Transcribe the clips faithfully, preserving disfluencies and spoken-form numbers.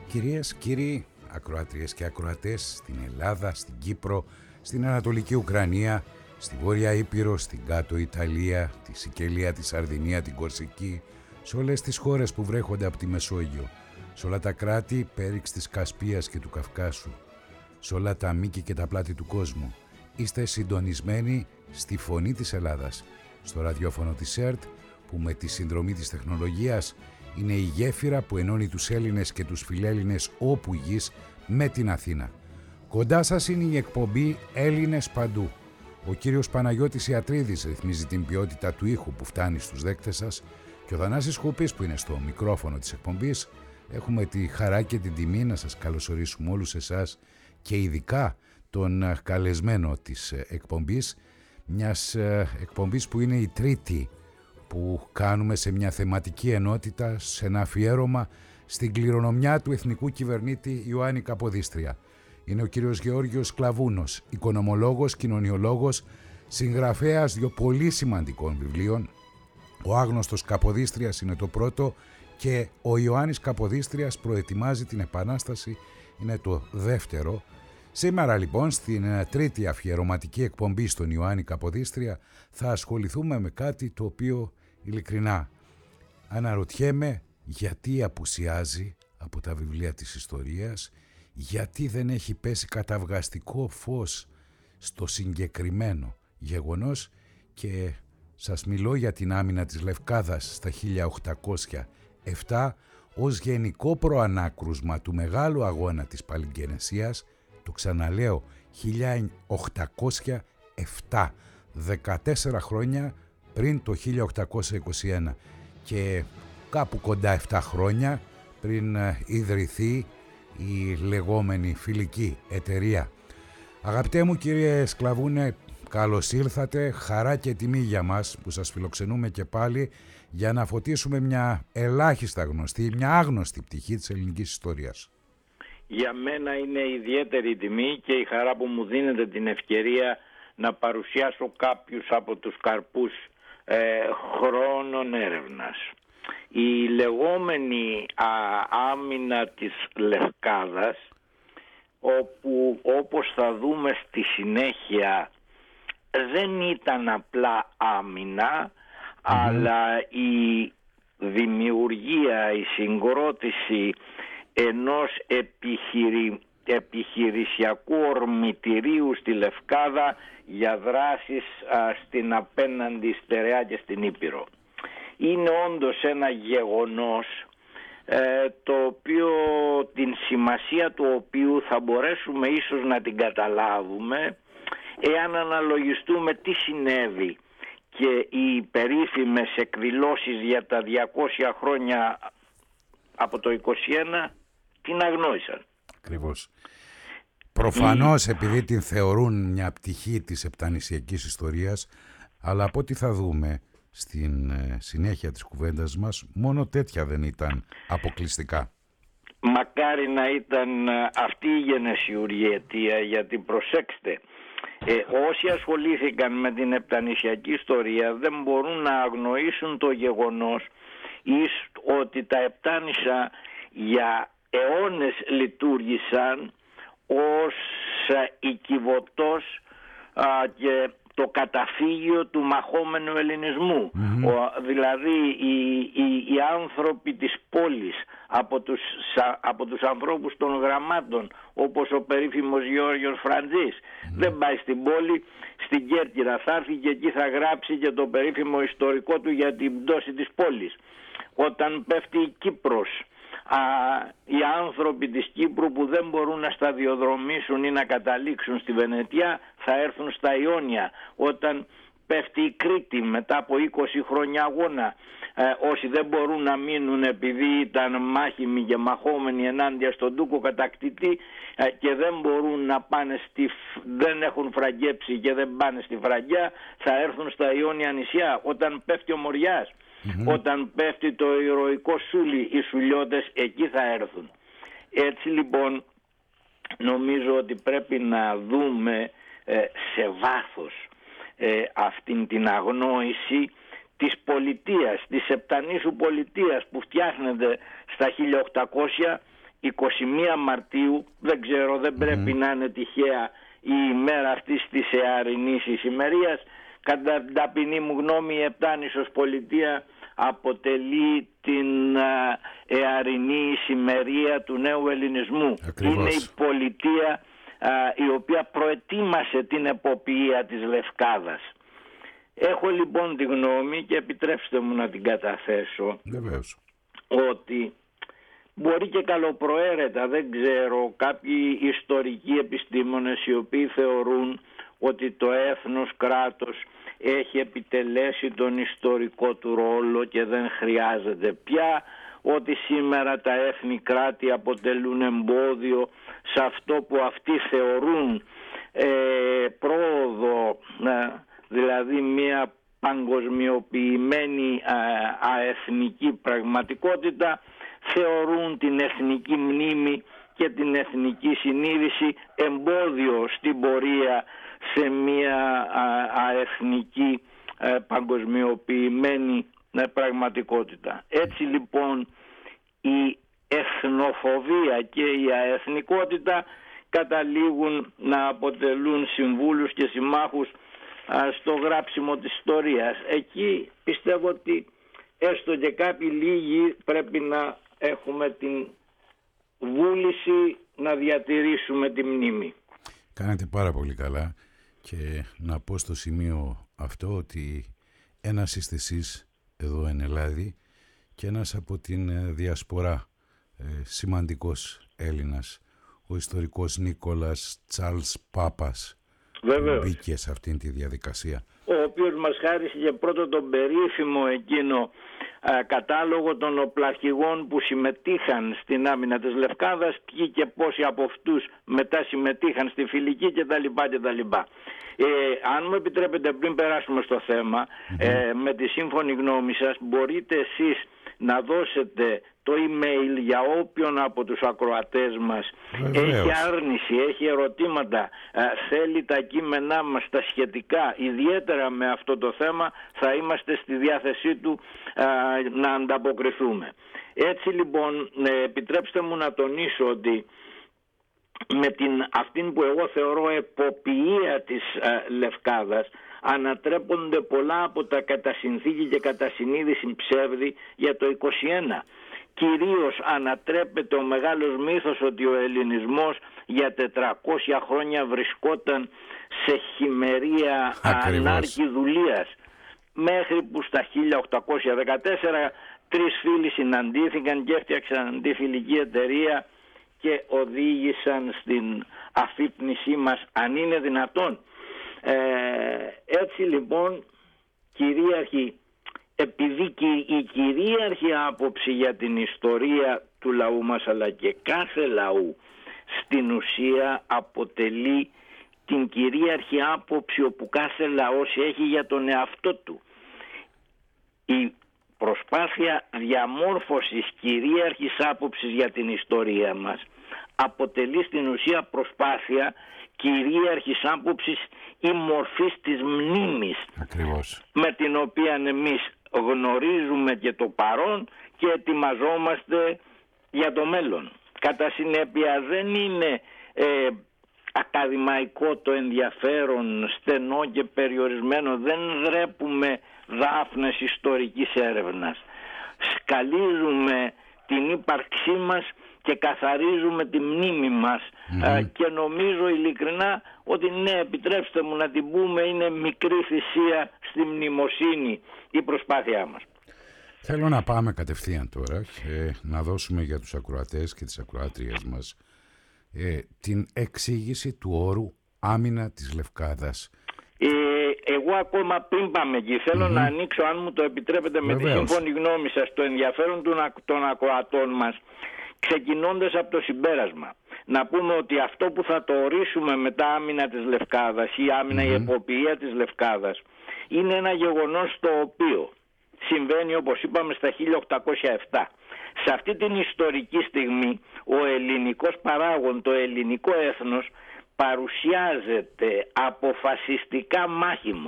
Κυρίες, κύριοι, ακροάτριες και ακροατές στην Ελλάδα, στην Κύπρο, στην Ανατολική Ουκρανία, στη Βόρεια Ήπειρο, στην Κάτω Ιταλία, τη Σικελία, τη Σαρδινία, την Κορσική, σε όλες τις χώρες που βρέχονται από τη Μεσόγειο, σε όλα τα κράτη πέριξ της Κασπίας και του Καυκάσου, σε όλα τα μήκη και τα πλάτη του κόσμου. Είστε συντονισμένοι στη Φωνή της Ελλάδας, στο ραδιόφωνο της ΕΡΤ, που με τη συνδρομή της τεχνολογίας είναι η γέφυρα που ενώνει τους Έλληνες και τους φιλέλληνες όπου γης με την Αθήνα. Κοντά σας είναι η εκπομπή Έλληνες Παντού. Ο κύριος Παναγιώτης Ιατρίδης ρυθμίζει την ποιότητα του ήχου που φτάνει στους δέκτες σας και ο Θανάσης Χουπής που είναι στο μικρόφωνο της εκπομπής. Έχουμε τη χαρά και την τιμή να σας καλωσορίσουμε όλους εσάς και ειδικά τον καλεσμένο της εκπομπής, μιας εκπομπής που είναι η τρίτη που κάνουμε σε μια θεματική ενότητα, σε ένα αφιέρωμα στην κληρονομιά του εθνικού κυβερνήτη Ιωάννη Καποδίστρια. Είναι ο κύριος Γεώργιος Κλαβούνος, οικονομολόγος, κοινωνιολόγος, συγγραφέας δύο πολύ σημαντικών βιβλίων. Ο Άγνωστος Καποδίστριας είναι το πρώτο και ο Ιωάννης Καποδίστριας προετοιμάζει την Επανάσταση, είναι το δεύτερο. Σήμερα λοιπόν στην τρίτη αφιερωματική εκπομπή στον Ιωάννη Καποδίστρια θα ασχοληθούμε με κάτι το οποίο ειλικρινά αναρωτιέμαι γιατί απουσιάζει από τα βιβλία της ιστορίας, γιατί δεν έχει πέσει καταυγαστικό φως στο συγκεκριμένο γεγονός και σας μιλώ για την άμυνα της Λευκάδας στα χίλια οκτακόσια επτά ως γενικό προανάκρουσμα του μεγάλου αγώνα της Παλιγγενεσίας. Το ξαναλέω, χίλια οκτακόσια επτά, δεκατέσσερα χρόνια πριν το χίλια οκτακόσια είκοσι ένα και κάπου κοντά επτά χρόνια πριν ιδρυθεί η λεγόμενη φιλική εταιρεία. Αγαπητέ μου κύριε Σκλαβούνε, καλώς ήλθατε, χαρά και τιμή για μας που σας φιλοξενούμε και πάλι για να φωτίσουμε μια ελάχιστα γνωστή, μια άγνωστη πτυχή της ελληνικής ιστορίας. Για μένα είναι ιδιαίτερη τιμή και η χαρά που μου δίνετε την ευκαιρία να παρουσιάσω κάποιους από τους καρπούς ε, χρόνων έρευνας. Η λεγόμενη α, άμυνα της Λευκάδας, όπου όπως θα δούμε στη συνέχεια δεν ήταν απλά άμυνα, mm-hmm. αλλά η δημιουργία, η συγκρότηση ενός επιχειρη... επιχειρησιακού ορμητηρίου στη Λευκάδα για δράσεις α, στην απέναντι στερεά και στην Ήπειρο. Είναι όντως ένα γεγονός ε, το οποίο, την σημασία του οποίου θα μπορέσουμε ίσως να την καταλάβουμε εάν αναλογιστούμε τι συνέβη και οι περίφημες εκδηλώσεις για τα διακόσια χρόνια από το είκοσι ένα την αγνόησαν. Ακριβώς. Προφανώς επειδή την θεωρούν μια πτυχή της επτανησιακής ιστορίας, αλλά από ό,τι θα δούμε στην συνέχεια της κουβέντας μας, μόνο τέτοια δεν ήταν αποκλειστικά. Μακάρι να ήταν αυτή η γενεσιουργή αιτία, γιατί προσέξτε, ε, όσοι ασχολήθηκαν με την επτανησιακή ιστορία δεν μπορούν να αγνοήσουν το γεγονός εις ότι τα Επτάνησα για αιώνες λειτουργήσαν ως οικιβωτός α, και το καταφύγιο του μαχόμενου ελληνισμού. Mm-hmm. Ο, δηλαδή οι, οι, οι άνθρωποι της πόλης από τους, από τους ανθρώπους των γραμμάτων, όπως ο περίφημος Γεώργιος Φραντζής, mm-hmm. δεν πάει στην πόλη, στην Κέρκυρα θα έρθει και εκεί θα γράψει και το περίφημο ιστορικό του για την πτώση της πόλης. Όταν πέφτει η Κύπρος, Α, οι άνθρωποι της Κύπρου που δεν μπορούν να σταδιοδρομήσουν ή να καταλήξουν στη Βενετία θα έρθουν στα Ιόνια. Όταν πέφτει η Κρήτη μετά από είκοσι χρόνια αγώνα, ε, όσοι δεν μπορούν να μείνουν επειδή ήταν μάχημοι και μαχόμενοι ενάντια στον Τούρκο κατακτητή ε, και δεν μπορούν να πάνε στη, δεν έχουν φραγκέψει και δεν πάνε στη Φραγκιά, θα έρθουν στα Ιόνια νησιά. Όταν πέφτει ο Μοριάς, Mm-hmm. όταν πέφτει το ηρωικό Σούλι, οι Σουλιώτες εκεί θα έρθουν. Έτσι λοιπόν νομίζω ότι πρέπει να δούμε ε, σε βάθος ε, αυτήν την αγνόηση της πολιτείας, της Επτανήσου πολιτείας που φτιάχνεται στα χίλια οκτακόσια είκοσι μία Μαρτίου, δεν ξέρω, δεν πρέπει mm-hmm. να είναι τυχαία η ημέρα αυτής της εαρινής ησημερίας. Κατά την ταπεινή μου γνώμη, η Επτάνησος Πολιτεία αποτελεί την εαρινή ησημερία του νέου ελληνισμού. Ακριβώς. Είναι η πολιτεία α, η οποία προετοίμασε την εποπτεία της Λευκάδας. Έχω λοιπόν τη γνώμη, και επιτρέψτε μου να την καταθέσω, Βεβαίως, ότι μπορεί και καλοπροαίρετα, δεν ξέρω, κάποιοι ιστορικοί επιστήμονες οι οποίοι θεωρούν ότι το έθνος κράτος έχει επιτελέσει τον ιστορικό του ρόλο και δεν χρειάζεται πια, ότι σήμερα τα έθνη κράτη αποτελούν εμπόδιο σε αυτό που αυτοί θεωρούν ε, πρόοδο, ε, δηλαδή μια παγκοσμιοποιημένη ε, αεθνική πραγματικότητα, θεωρούν την εθνική μνήμη και την εθνική συνείδηση εμπόδιο στην πορεία σε μια αεθνική παγκοσμιοποιημένη πραγματικότητα. Έτσι λοιπόν η εθνοφοβία και η αεθνικότητα καταλήγουν να αποτελούν συμβούλους και συμμάχους στο γράψιμο της ιστορίας. Εκεί πιστεύω ότι έστω και κάποιοι λίγοι πρέπει να έχουμε την βούληση να διατηρήσουμε τη μνήμη. Κάνετε πάρα πολύ καλά, και να πω στο σημείο αυτό ότι ένας είστε εσείς εδώ εν Ελλάδη και ένας από την διασπορά ε, σημαντικός Έλληνας, ο ιστορικός Νίκολας Τσάρλς Πάπας. Βεβαίως. Μπήκε σε αυτήν τη διαδικασία. Ο οποίος μας χάρισε για πρώτο τον περίφημο εκείνο α, κατάλογο των οπλαρχηγών που συμμετείχαν στην άμυνα της Λευκάδας, ποιοι και πόσοι από αυτούς μετά συμμετείχαν στη φιλική κτλ. κτλ. Ε, αν μου επιτρέπετε, πριν περάσουμε στο θέμα, mm-hmm. ε, με τη σύμφωνη γνώμη σας, μπορείτε εσείς να δώσετε το email για όποιον από τους ακροατές μας Βεβαίως. έχει άρνηση, έχει ερωτήματα, ε, θέλει τα κείμενά μας τα σχετικά, ιδιαίτερα με αυτό το θέμα, θα είμαστε στη διάθεσή του ε, να ανταποκριθούμε. Έτσι λοιπόν, ε, επιτρέψτε μου να τονίσω ότι με την, αυτήν που εγώ θεωρώ εποπτεία της ε, Λευκάδας, ανατρέπονται πολλά από τα κατά συνθήκη και κατά συνείδηση ψεύδη για το είκοσι ένα. Κυρίως ανατρέπεται ο μεγάλος μύθος ότι ο ελληνισμός για τετρακόσια χρόνια βρισκόταν σε χειμερία ανάρκη δουλείας, μέχρι που στα χίλια οκτακόσια δεκατέσσερα τρεις φίλοι συναντήθηκαν και έφτιαξαν αντιφιλική εταιρεία και οδήγησαν στην αφύπνισή μας, αν είναι δυνατόν. Ε, έτσι λοιπόν, κυρίαρχη, επειδή και η κυρίαρχη άποψη για την ιστορία του λαού μας, αλλά και κάθε λαού, στην ουσία αποτελεί την κυρίαρχη άποψη όπου κάθε λαός έχει για τον εαυτό του. Η προσπάθεια διαμόρφωσης κυρίαρχης άποψης για την ιστορία μας αποτελεί στην ουσία προσπάθεια κυρίαρχης άποψης ή μορφής της μνήμης. Ακριβώς. Με την οποία εμείς γνωρίζουμε και το παρόν και ετοιμαζόμαστε για το μέλλον. Κατά συνέπεια δεν είναι ε, ακαδημαϊκό το ενδιαφέρον, στενό και περιορισμένο, δεν δρέπουμε δάφνες ιστορικής έρευνας. Σκαλίζουμε την ύπαρξή μας και καθαρίζουμε τη μνήμη μας mm-hmm. και νομίζω ειλικρινά ότι ναι, επιτρέψτε μου να την πούμε, είναι μικρή θυσία στη μνημοσύνη η προσπάθειά μας. Θέλω να πάμε κατευθείαν τώρα και να δώσουμε για τους ακροατές και τις ακροάτριες μας ε, την εξήγηση του όρου άμυνα της Λευκάδας. Ε, εγώ ακόμα πριν πάμε εκεί θέλω mm-hmm. να ανοίξω, αν μου το επιτρέπετε, με Βεβαίως. τη σύμφωνη γνώμη σας, το ενδιαφέρον των ακροατών μας, ξεκινώντας από το συμπέρασμα. Να πούμε ότι αυτό που θα το ορίσουμε μετά άμυνα της Λευκάδας ή άμυνα mm-hmm. η εποπτεία της Λευκάδας είναι ένα γεγονός το οποίο συμβαίνει, όπως είπαμε, στα χίλια οκτακόσια επτά. Σε αυτή την ιστορική στιγμή ο ελληνικός παράγων, το ελληνικό έθνος, παρουσιάζεται αποφασιστικά μάχημο,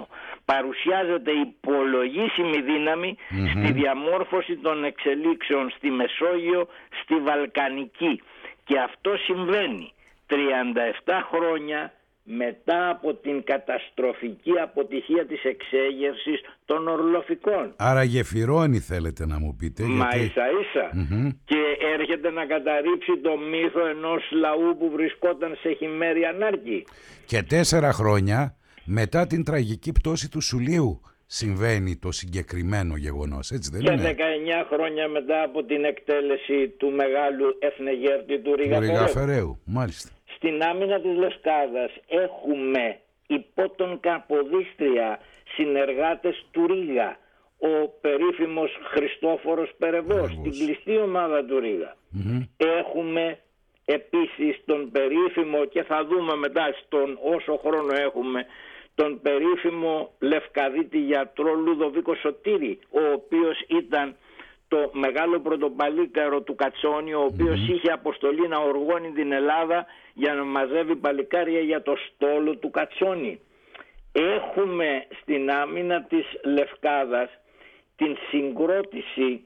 παρουσιάζεται υπολογίσιμη δύναμη mm-hmm. στη διαμόρφωση των εξελίξεων στη Μεσόγειο, στη Βαλκανική. Και αυτό συμβαίνει τριάντα επτά χρόνια μετά από την καταστροφική αποτυχία της εξέγερσης των ορλοφικών. Άρα γεφυρώνει, θέλετε να μου πείτε. Μα γιατί... ίσα ίσα. Mm-hmm. Και έρχεται να καταρρύψει το μύθο ενός λαού που βρισκόταν σε χειμέρη ανάρκη. Και τέσσερα χρόνια μετά την τραγική πτώση του Σουλίου συμβαίνει το συγκεκριμένο γεγονός, έτσι δεν και είναι? Και δεκαεννιά χρόνια μετά από την εκτέλεση του μεγάλου εθνεγέρτη του Ριγαφεραίου. Μάλιστα. Στην άμυνα της Λευκάδας έχουμε υπό τον Καποδίστρια συνεργάτες του Ρίγα, ο περίφημος Χριστόφορος Περεβός, την κλειστή ομάδα του Ρίγα. Mm-hmm. Έχουμε επίσης τον περίφημο, και θα δούμε μετά στον όσο χρόνο έχουμε, τον περίφημο Λευκαδίτη γιατρό Λουδοβίκο Σωτήρη, ο οποίος ήταν το μεγάλο πρωτοπαλίκαρο του Κατσόνη, ο οποίος mm-hmm. είχε αποστολή να οργώνει την Ελλάδα για να μαζεύει παλικάρια για το στόλο του Κατσόνη. Έχουμε στην άμυνα της Λευκάδας την συγκρότηση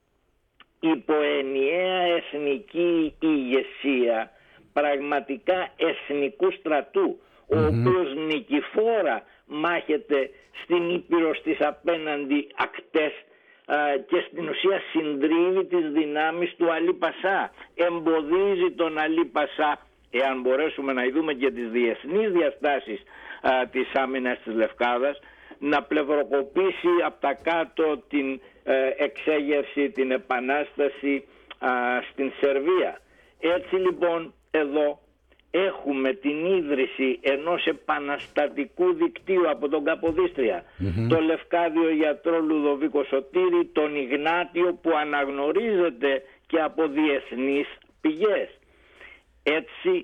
υπό ενιαία εθνική ηγεσία πραγματικά εθνικού στρατού, ο mm-hmm. οποίος νικηφόρα μάχεται στην Ήπειρο στις απέναντι ακτές και στην ουσία συντρίβει τις δυνάμεις του Αλή Πασά, εμποδίζει τον Αλή Πασά, εάν μπορέσουμε να δούμε και τις διεθνείς διαστάσεις α, της άμυνας της Λευκάδας, να πλευροκοπήσει από τα κάτω την ε, εξέγερση, την επανάσταση α, στην Σερβία. Έτσι λοιπόν εδώ έχουμε την ίδρυση ενός επαναστατικού δικτύου από τον Καποδίστρια, mm-hmm. το Λευκάδιο γιατρό Λουδοβίκο Σωτήρη, τον Ιγνάτιο που αναγνωρίζεται και από διεθνείς πηγές. Έτσι,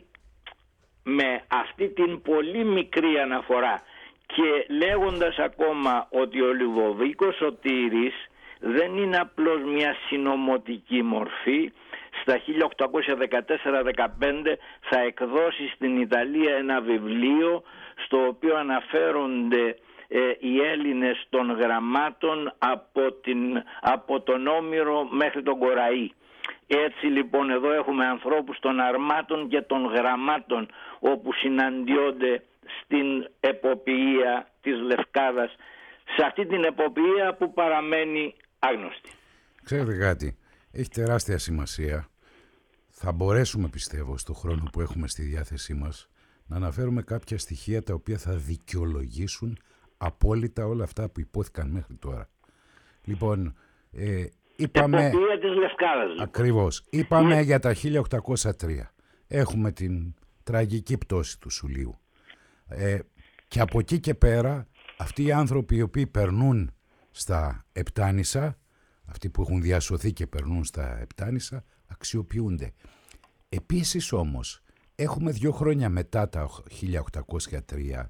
με αυτή την πολύ μικρή αναφορά και λέγοντας ακόμα ότι ο Λουδοβίκος Σωτήρης δεν είναι απλώς μια συνωμοτική μορφή, στα χίλια οκτακόσια δεκατέσσερα δεκαπέντε θα εκδώσει στην Ιταλία ένα βιβλίο στο οποίο αναφέρονται ε, οι Έλληνες των γραμμάτων από, την, από τον Όμηρο μέχρι τον Κοραή. Έτσι λοιπόν εδώ έχουμε ανθρώπους των αρμάτων και των γραμμάτων όπου συναντιόνται στην εποποιία της Λευκάδας, σε αυτή την εποποιία που παραμένει άγνωστη. Ξέρετε κάτι, έχει τεράστια σημασία. Θα μπορέσουμε, πιστεύω, στο χρόνο που έχουμε στη διάθεσή μας να αναφέρουμε κάποια στοιχεία τα οποία θα δικαιολογήσουν απόλυτα όλα αυτά που υπόθηκαν μέχρι τώρα. Λοιπόν, ε, είπαμε... Εποπτεία της Λευκάδας. Λοιπόν. Ακριβώς. Είπαμε για τα χίλια οκτακόσια τρία. Έχουμε την τραγική πτώση του Σουλίου. Ε, και από εκεί και πέρα, αυτοί οι άνθρωποι οι οποίοι περνούν στα Επτάνησα, αυτοί που έχουν διασωθεί και περνούν στα Επτάνησα, αξιοποιούνται. Επίσης όμως, έχουμε δύο χρόνια μετά τα χίλια οκτακόσια τρία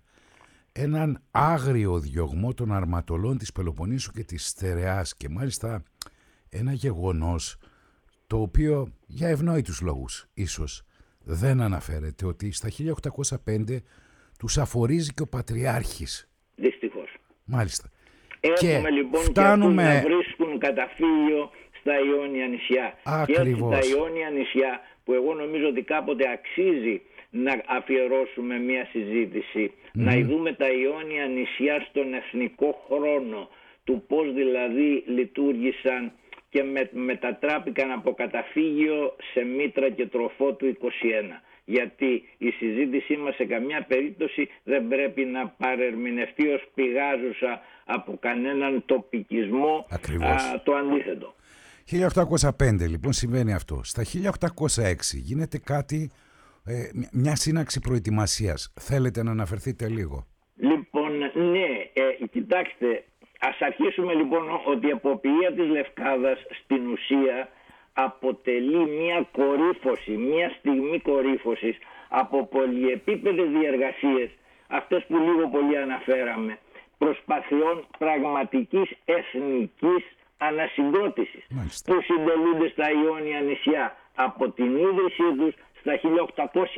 έναν άγριο διωγμό των αρματολών της Πελοποννήσου και της Στερεάς, και μάλιστα ένα γεγονός το οποίο για ευνόητους λόγους ίσως δεν αναφέρεται, ότι στα χίλια οκτακόσια πέντε τους αφορίζει και ο Πατριάρχης. Δυστυχώς. Μάλιστα. Έχουμε και λοιπόν φτάνουμε... και αυτούς να βρίσκουν καταφύγιο στα Ιόνια νησιά. Ακριβώς. Και έτσι τα Ιόνια νησιά, που εγώ νομίζω ότι κάποτε αξίζει να αφιερώσουμε μια συζήτηση, mm. να δούμε τα Ιόνια νησιά στον εθνικό χρόνο, του πώς δηλαδή λειτουργήσαν και με, μετατράπηκαν από καταφύγιο σε μήτρα και τροφό του είκοσι ένα. Γιατί η συζήτησή μας σε καμιά περίπτωση δεν πρέπει να παρερμηνευτεί ως πηγάζουσα από κανέναν τοπικισμό. Α, το αντίθετο. χίλια οκτακόσια πέντε λοιπόν συμβαίνει αυτό. Στα χίλια οκτακόσια έξι γίνεται κάτι, ε, μια σύναξη προετοιμασίας. Θέλετε να αναφερθείτε λίγο? Λοιπόν, ναι, ε, κοιτάξτε, ας αρχίσουμε λοιπόν ότι η εποπτεία της Λευκάδας στην ουσία αποτελεί μια κορύφωση, μια στιγμή κορύφωσης από πολυεπίπεδες διεργασίες, αυτές που λίγο πολύ αναφέραμε, προσπαθειών πραγματικής εθνικής ανασυγκρότησης. Μάλιστα. Που συντελούνται στα Ιόνια νησιά από την ίδρυσή τους στα χίλια οκτακόσια.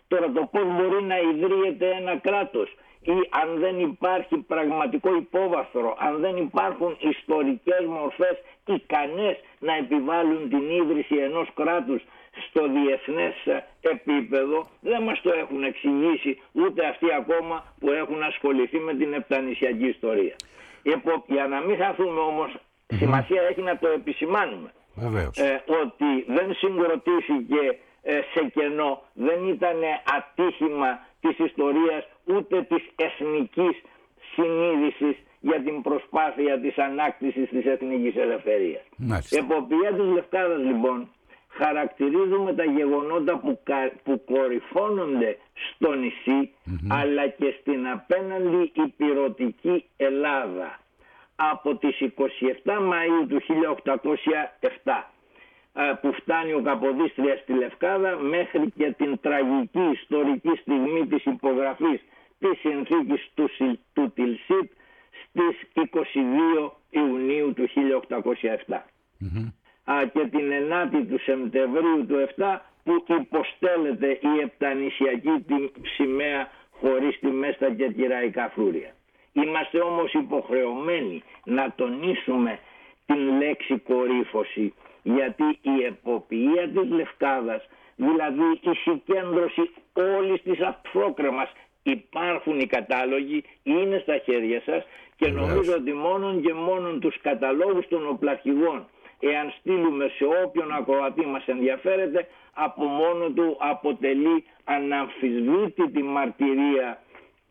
Τώρα το πώς μπορεί να ιδρύεται ένα κράτος ή αν δεν υπάρχει πραγματικό υπόβαθρο, αν δεν υπάρχουν ιστορικές μορφές ικανές να επιβάλλουν την ίδρυση ενός κράτους στο διεθνές επίπεδο, δεν μας το έχουν εξηγήσει ούτε αυτοί ακόμα που έχουν ασχοληθεί με την επτανησιακή ιστορία. Για να μην χαθούμε όμως, mm-hmm. σημασία έχει να το επισημάνουμε. Ε, ότι δεν συγκροτήθηκε ε, σε κενό, δεν ήταν ατύχημα της ιστορίας ούτε της εθνικής συνείδησης για την προσπάθεια της ανάκτησης της εθνικής ελευθερίας. Μάλιστα. Εποπτεία της Λευκάδας λοιπόν χαρακτηρίζουμε τα γεγονότα που, κα, που κορυφώνονται στο νησί mm-hmm. αλλά και στην απέναντι ηπειρωτική Ελλάδα από τις εικοστή εβδόμη Μαΐου του χίλια οκτακόσια επτά που φτάνει ο Καποδίστριας στη Λευκάδα μέχρι και την τραγική ιστορική στιγμή της υπογραφής της συνθήκης του, του Τιλσίτ στις εικοστή δεύτερη Ιουνίου του χίλια οκτακόσια επτά mm-hmm. Α, και την ενάτη του Σεπτεμβρίου του επτά που υποστέλλεται η επτανησιακή σημαία χωρίς τη Μέστα και τη Ραϊκά φρούρια. Είμαστε όμως υποχρεωμένοι να τονίσουμε την λέξη κορύφωση, γιατί η εποπτεία της Λευκάδας, δηλαδή η συγκέντρωση όλης της απόκρεμας, υπάρχουν οι κατάλογοι, είναι στα χέρια σας και νομίζω ότι μόνον και μόνον τους καταλόγους των οπλαρχηγών, εάν στείλουμε σε όποιον ακροατή μας ενδιαφέρεται, από μόνο του αποτελεί αναμφισβήτητη μαρτυρία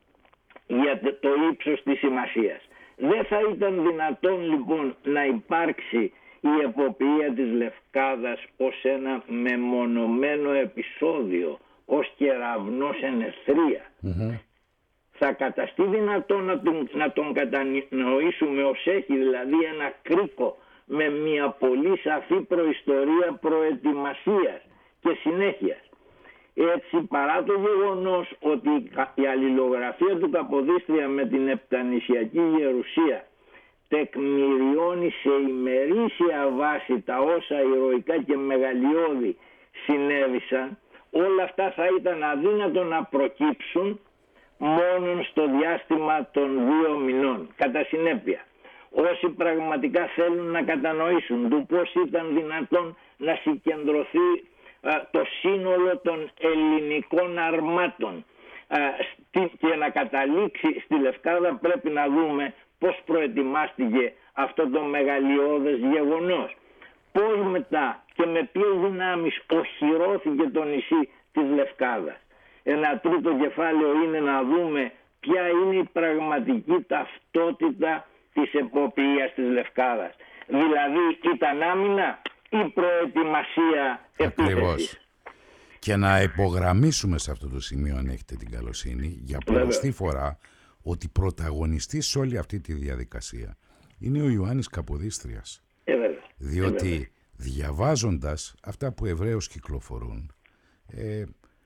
για το ύψος της σημασίας. Δεν θα ήταν δυνατόν λοιπόν να υπάρξει η εποπτεία της Λευκάδας ως ένα μεμονωμένο επεισόδιο, ως κεραυνός εν ευθρία. Mm-hmm. Θα καταστεί δυνατόν να τον, να τον κατανοήσουμε ως έχει, δηλαδή ένα κρίκο με μια πολύ σαφή προϊστορία προετοιμασίας και συνέχειας. Έτσι, παρά το γεγονός ότι η αλληλογραφία του Καποδίστρια με την επτανησιακή γερουσία τεκμηριώνει σε ημερήσια βάση τα όσα ηρωικά και μεγαλειώδη συνέβησαν, όλα αυτά θα ήταν αδύνατο να προκύψουν μόνον στο διάστημα των δύο μηνών. Κατά συνέπεια, όσοι πραγματικά θέλουν να κατανοήσουν του πώς ήταν δυνατόν να συγκεντρωθεί α, το σύνολο των ελληνικών αρμάτων α, στη, και να καταλήξει στη Λευκάδα, πρέπει να δούμε πώς προετοιμάστηκε αυτό το μεγαλειώδες γεγονός. Πώς μετά και με ποιες δυνάμεις οχυρώθηκε το νησί της Λευκάδας. Ένα τρίτο κεφάλαιο είναι να δούμε ποια είναι η πραγματική ταυτότητα της εποπτείας της Λευκάδας. Δηλαδή ήταν άμυνα ή προετοιμασία επίθεσης. Και να υπογραμμίσουμε σε αυτό το σημείο, αν έχετε την καλοσύνη, για πολλωστή φορά, ότι πρωταγωνιστής σε όλη αυτή τη διαδικασία είναι ο Ιωάννης Καποδίστριας. Ε, βέβαια. Διότι ε, διαβάζοντας αυτά που ευρέως κυκλοφορούν, ε,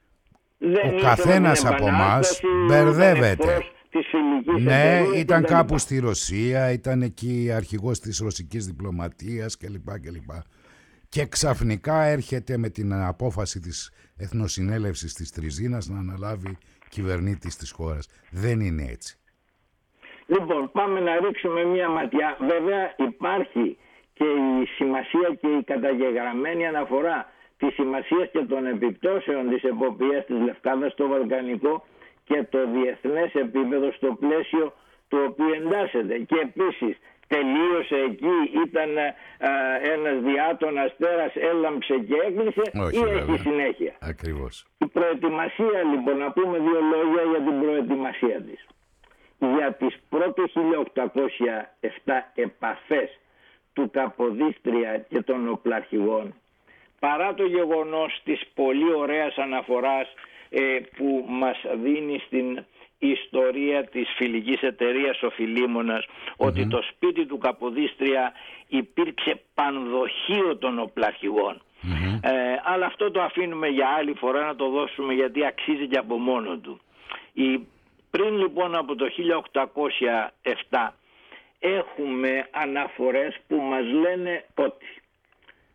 ο καθένας από εμάς μπερδεύεται. Ναι, ήταν κάπου στη Ρωσία, ήταν εκεί αρχηγός της ρωσικής διπλωματίας κλπ. κλπ. Και ξαφνικά έρχεται με την απόφαση της Εθνοσυνέλευσης της Τριζίνας να αναλάβει κυβερνήτης της χώρας. Δεν είναι έτσι. Λοιπόν, πάμε να ρίξουμε μια ματιά. Βέβαια υπάρχει και η σημασία και η καταγεγραμμένη αναφορά της σημασίας και των επιπτώσεων της εποπτείας της Λευκάδας στο βαλκανικό και το διεθνές επίπεδο στο πλαίσιο του οποίου εντάσσεται. Και επίσης τελείωσε εκεί, ήταν α, ένας διάτων αστέρας, έλαμψε και έκλεισε. Όχι, ή βέβαια. έχει συνέχεια. Ακριβώς. Η προετοιμασία λοιπόν, να πούμε δύο λόγια για την προετοιμασία της. Για τις πρώτες χίλια οκτακόσια επτά επαφές του Καποδίστρια και των οπλαρχηγών, παρά το γεγονός της πολύ ωραίας αναφοράς ε, που μας δίνει στην ιστορία της φιλικής εταιρείας ο Φιλίμωνας, mm-hmm. ότι το σπίτι του Καποδίστρια υπήρξε πανδοχείο των οπλαρχηγών. Mm-hmm. Ε, αλλά αυτό το αφήνουμε για άλλη φορά, να το δώσουμε, γιατί αξίζει και από μόνο του. Η, πριν λοιπόν από το χίλια οκτακόσια επτά έχουμε αναφορές που μας λένε ότι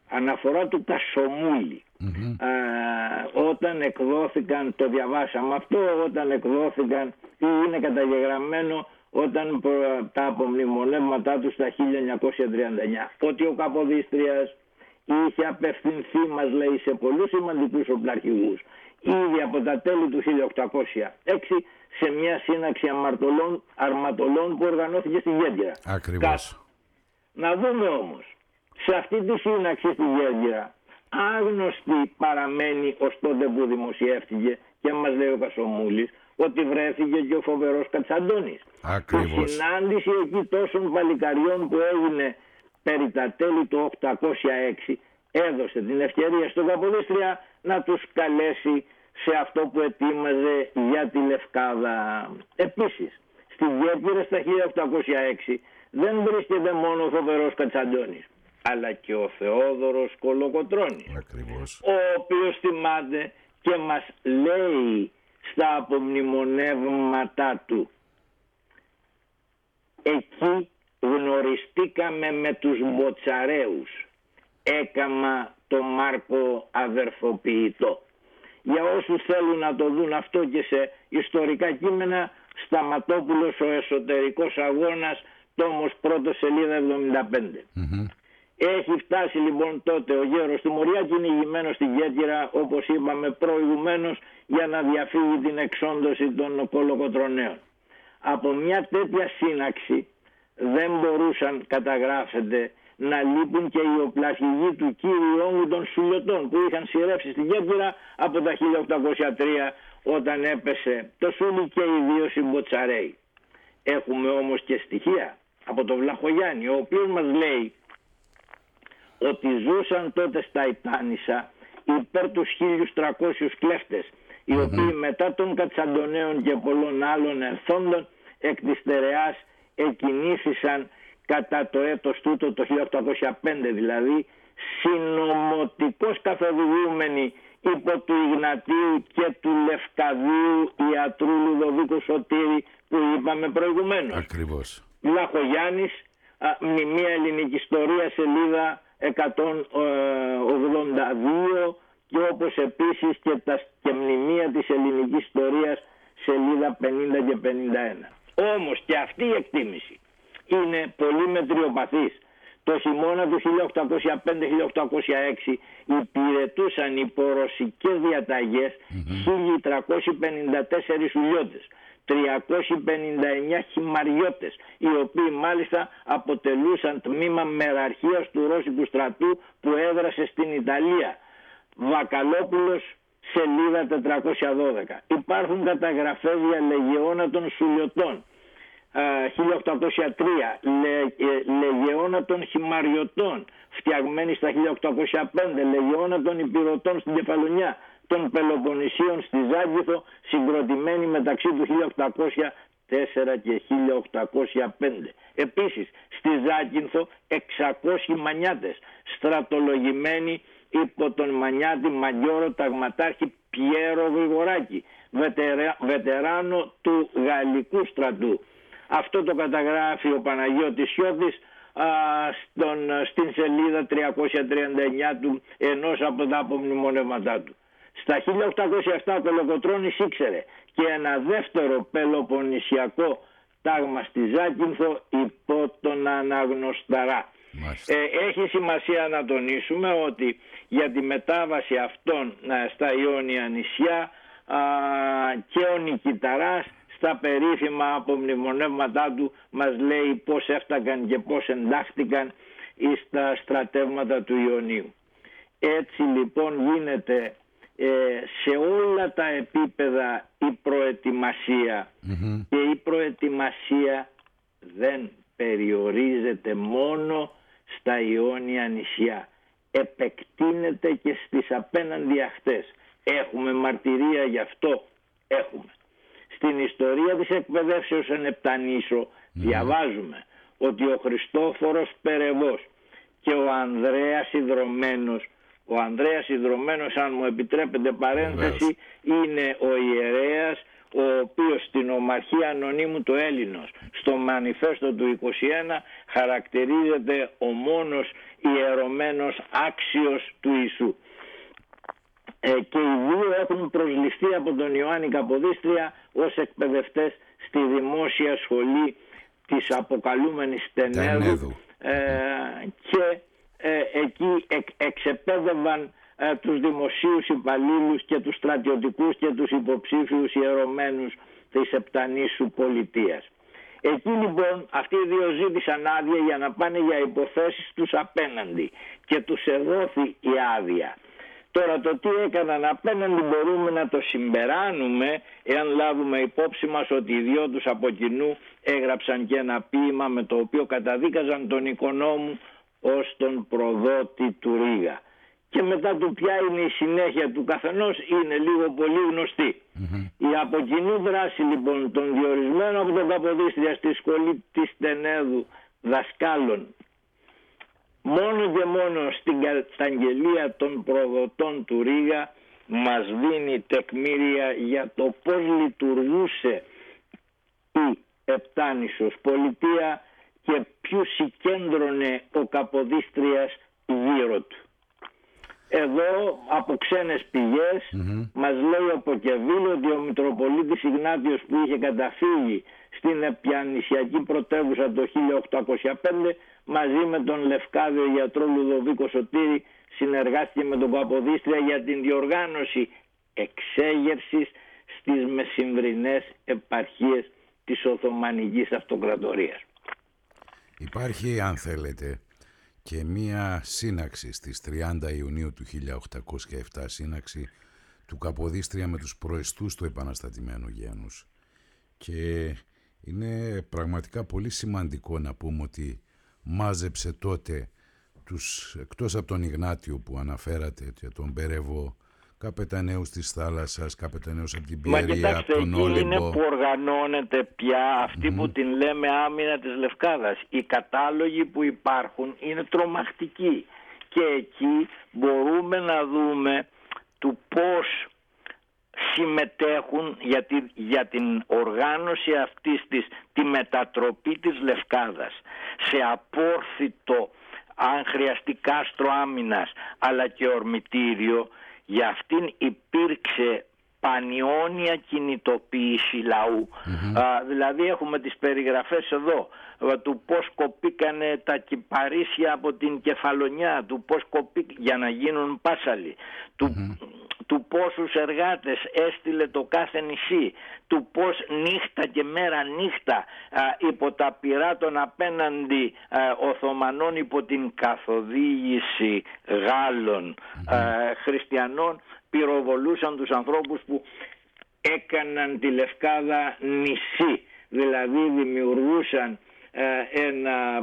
αναφορά του Κασομούλη. Mm-hmm. Α, όταν εκδόθηκαν, το διαβάσαμε αυτό, όταν εκδόθηκαν ή είναι καταγεγραμμένο όταν τα απομνημονεύματά του στα χίλια εννιακόσια τριάντα εννιά, ότι ο Καποδίστριας είχε απευθυνθεί, μας λέει, σε πολλούς σημαντικούς οπλαρχηγούς ήδη από τα τέλη του χίλια οκτακόσια έξι σε μια σύναξη αμαρτωλών, αρματολών που οργανώθηκε στη Γέφυρα. Ακριβώς. Να δούμε όμως, σε αυτή τη σύναξη στη Γέφυρα άγνωστη παραμένει ως τότε που δημοσιεύτηκε και μας λέει ο Κασομούλης ότι βρέθηκε και ο φοβερός Κατσαντώνης. Ακριβώς. Η συνάντηση εκεί τόσων παλικαριών που έγινε περί τα τέλη του οκτακόσια έξι έδωσε την ευκαιρία στον Καποδίστρια να τους καλέσει σε αυτό που ετοίμαζε για τη Λευκάδα. Επίσης, στη Γέφυρα στα χίλια οκτακόσια έξι δεν βρίσκεται μόνο ο φοβερός Κατσαντώνης, αλλά και ο Θεόδωρος Κολοκοτρώνης, Ακριβώς. ο οποίος θυμάται και μας λέει στα απομνημονεύματά του: εκεί γνωριστήκαμε με τους Μποτσαρέους, έκαμα το Μάρκο αδερφοποιητό. Για όσους θέλουν να το δουν αυτό και σε ιστορικά κείμενα, Σταματόπουλος, ο εσωτερικός αγώνας, τόμος πρώτο, σελίδα εβδομήντα πέντε. Mm-hmm. Έχει φτάσει λοιπόν τότε ο γέρος του Μοριά κυνηγημένος στη Γέφυρα, όπως είπαμε προηγουμένως, για να διαφύγει την εξόντωση των Κολοκοτρωναίων. Από μια τέτοια σύναξη δεν μπορούσαν, καταγράφεται, να λείπουν και οι οπλαρχηγοί του κύριου όγκου των Σουλιωτών που είχαν σειρεύσει στη Γέφυρα από τα χίλια οκτακόσια τρία όταν έπεσε το Σούλι και οι δύο Συμποτσαρέοι. Έχουμε όμως και στοιχεία από τον Βλαχογιάννη, ο οποίος μας λέει ότι ζούσαν τότε στα Ιτάνισσα υπέρ τους χίλιους τριακόσιους κλέφτες, οι mm-hmm. οποίοι μετά των Κατσαντονέων και πολλών άλλων ερθόντων εκ της Στερεάς εκκινήθησαν κατά το έτος τούτο, το χίλια οκτακόσια πέντε δηλαδή, συνωμοτικώς καθοδηγούμενοι υπό του Ιγνατίου και του Λευκαδίου ιατρού Λουδοβίκου Σωτήρη που είπαμε προηγουμένως. Ακριβώς. Βλαχογιάννης, μνημεία ελληνική ιστορία, σελίδα εκατόν ογδόντα δύο, και όπως επίσης και τα και μνημεία της ελληνικής ιστορίας, σελίδα πενήντα και πενήντα ένα. Όμως και αυτή η εκτίμηση είναι πολύ μετριοπαθής. Το χειμώνα του χίλια οκτακόσια πέντε χίλια οκτακόσια έξι υπηρετούσαν υπό ρωσικές διαταγές mm-hmm. χίλια τριακόσιοι πενήντα τέσσερις ουλιώτες, τριακόσιοι πενήντα εννιά χυμαριώτες, οι οποίοι μάλιστα αποτελούσαν τμήμα μεραρχίας του Ρώσικου στρατού που έδρασε στην Ιταλία. Βακαλόπουλος, σελίδα τετρακόσια δώδεκα. Υπάρχουν καταγραφές για λεγεώνα των Σουλιωτών, χίλια οκτακόσια τρία, λε, ε, λεγεώνα των Χυμαριωτών, φτιαγμένη στα χίλια οκτακόσια πέντε, λεγεώνα των Υπηρωτών στην Κεφαλονιά, των Πελοποννησίων στη Ζάκηθο, συγκροτημένη μεταξύ του χίλια οκτακόσια τέσσερα και χίλια οκτακόσια πέντε. Επίσης στη Ζάκυνθο εξακόσιοι μανιάτες, στρατολογημένοι υπό τον μανιάτη Μαγιώρο Ταγματάρχη Πιέρο Γρηγοράκη, βετερά, βετεράνο του Γαλλικού στρατού. Αυτό το καταγράφει ο Παναγιώτης Σιώδης α, στον, στην σελίδα τριακόσια τριάντα εννιά του ενός από τα απομνημονεύματά του. Στα χίλια οκτακόσια επτά ο Κολοκοτρώνης ήξερε και ένα δεύτερο πελοποννησιακό τάγμα στη Ζάκυνθο υπό τον Αναγνωσταρά. Ε, έχει σημασία να τονίσουμε ότι για τη μετάβαση αυτών α, στα Ιόνια νησιά α, και ο Νικηταράς στα περίφημα απομνημονεύματά του μας λέει πώς έφταγαν και πώς εντάχθηκαν στα στρατεύματα του Ιωνίου. Έτσι λοιπόν γίνεται ε, σε όλα τα επίπεδα η προετοιμασία mm-hmm. και η προετοιμασία δεν περιορίζεται μόνο στα Ιόνια νησιά, επεκτείνεται και στις απέναντι αχτές. Έχουμε μαρτυρία γι' αυτό, έχουμε. Στην ιστορία της εκπαιδεύσεως εν Επτανήσο mm. διαβάζουμε ότι ο Χριστόφορος Περεβός και ο Ανδρέας Ιδρωμένος, ο Ανδρέας Ιδρωμένος, αν μου επιτρέπετε παρένθεση, mm. είναι ο ιερέας ο οποίος στην Ομαρχία Ανωνύμου του Έλληνος στο μανιφέστο του είκοσι ένα χαρακτηρίζεται ο μόνος ιερωμένος άξιος του Ιησού. Ε, και οι δύο έχουν προσληφθεί από τον Ιωάννη Καποδίστρια ως εκπαιδευτές στη δημόσια σχολή της αποκαλούμενης Τενέδου, ε, και ε, εκεί εκ, εξεπαίδευαν ε, τους δημοσίους υπαλλήλους και τους στρατιωτικούς και τους υποψήφιους ιερωμένους της Επτανήσου πολιτείας. Εκεί λοιπόν αυτοί οι δύο ζήτησαν άδεια για να πάνε για υποθέσεις τους απέναντι και τους εδόθη η άδεια. Τώρα το τι έκαναν απέναντι μπορούμε να το συμπεράνουμε εάν λάβουμε υπόψη μας ότι οι δυο τους από κοινού έγραψαν και ένα ποίημα με το οποίο καταδίκαζαν τον Οικονόμου ως τον προδότη του Ρήγα. Και μετά του ποια είναι η συνέχεια του καθενός είναι λίγο πολύ γνωστή. Mm-hmm. Η από κοινού δράση λοιπόν των διορισμένων από τον Καποδίστρια στη σχολή της Τενέδου δασκάλων, μόνο και μόνο στην καταγγελία των προδοτών του Ρήγα, μας δίνει τεκμήρια για το πώς λειτουργούσε η Επτάνησος πολιτεία και ποιους συγκέντρωνε ο Καποδίστριας γύρω του. Εδώ από ξένες πηγές mm-hmm. μας λέει ο Ποκεβίλ ότι ο Μητροπολίτης Ιγνάτιος που είχε καταφύγει στην επιαννησιακή πρωτεύουσα το χίλια οκτακόσια πέντε μαζί με τον Λευκάδιο γιατρό Λουδοβίκο Σωτήρη συνεργάστηκε με τον Καποδίστρια για την διοργάνωση εξέγερσης στις μεσημβρινές επαρχίες της Οθωμανικής Αυτοκρατορίας. Υπάρχει, αν θέλετε, και μία σύναξη στις τριάντα Ιουνίου του χίλια οκτακόσια επτά, σύναξη του Καποδίστρια με τους προεστούς του επαναστατημένου γένους. Και είναι πραγματικά πολύ σημαντικό να πούμε ότι μάζεψε τότε τους, εκτός από τον Ignatiu που αναφέρατε και τον Μπερεβό, καπεταναίους της θάλασσας, καπεταναίους από την Πιερία, από τον Όλυμπο. Είναι που οργανώνεται πια αυτή mm. που την λέμε άμυνα της Λευκάδας. Οι κατάλογοι που υπάρχουν είναι τρομακτικοί και εκεί μπορούμε να δούμε του πώς συμμετέχουν για, τη, για την οργάνωση αυτής της, τη μετατροπή της Λευκάδας σε απόρθητο αν χρειαστεί κάστρο άμυνας αλλά και ορμητήριο. Για αυτήν υπήρξε πανιόνια κινητοποίηση λαού. Mm-hmm. Α, δηλαδή έχουμε τις περιγραφές εδώ α, του πώς κοπήκανε τα κυπαρίσια από την Κεφαλονιά, του πώς κοπήκαν για να γίνουν πάσαλοι, του, mm-hmm. του πόσους εργάτες έστειλε το κάθε νησί, του πώς νύχτα και μέρα νύχτα α, υπό τα πυρά των απέναντι α, Οθωμανών υπό την καθοδήγηση Γάλλων mm-hmm. α, χριστιανών πυροβολούσαν τους ανθρώπους που έκαναν τη Λευκάδα νησί, δηλαδή δημιουργούσαν ε, ένα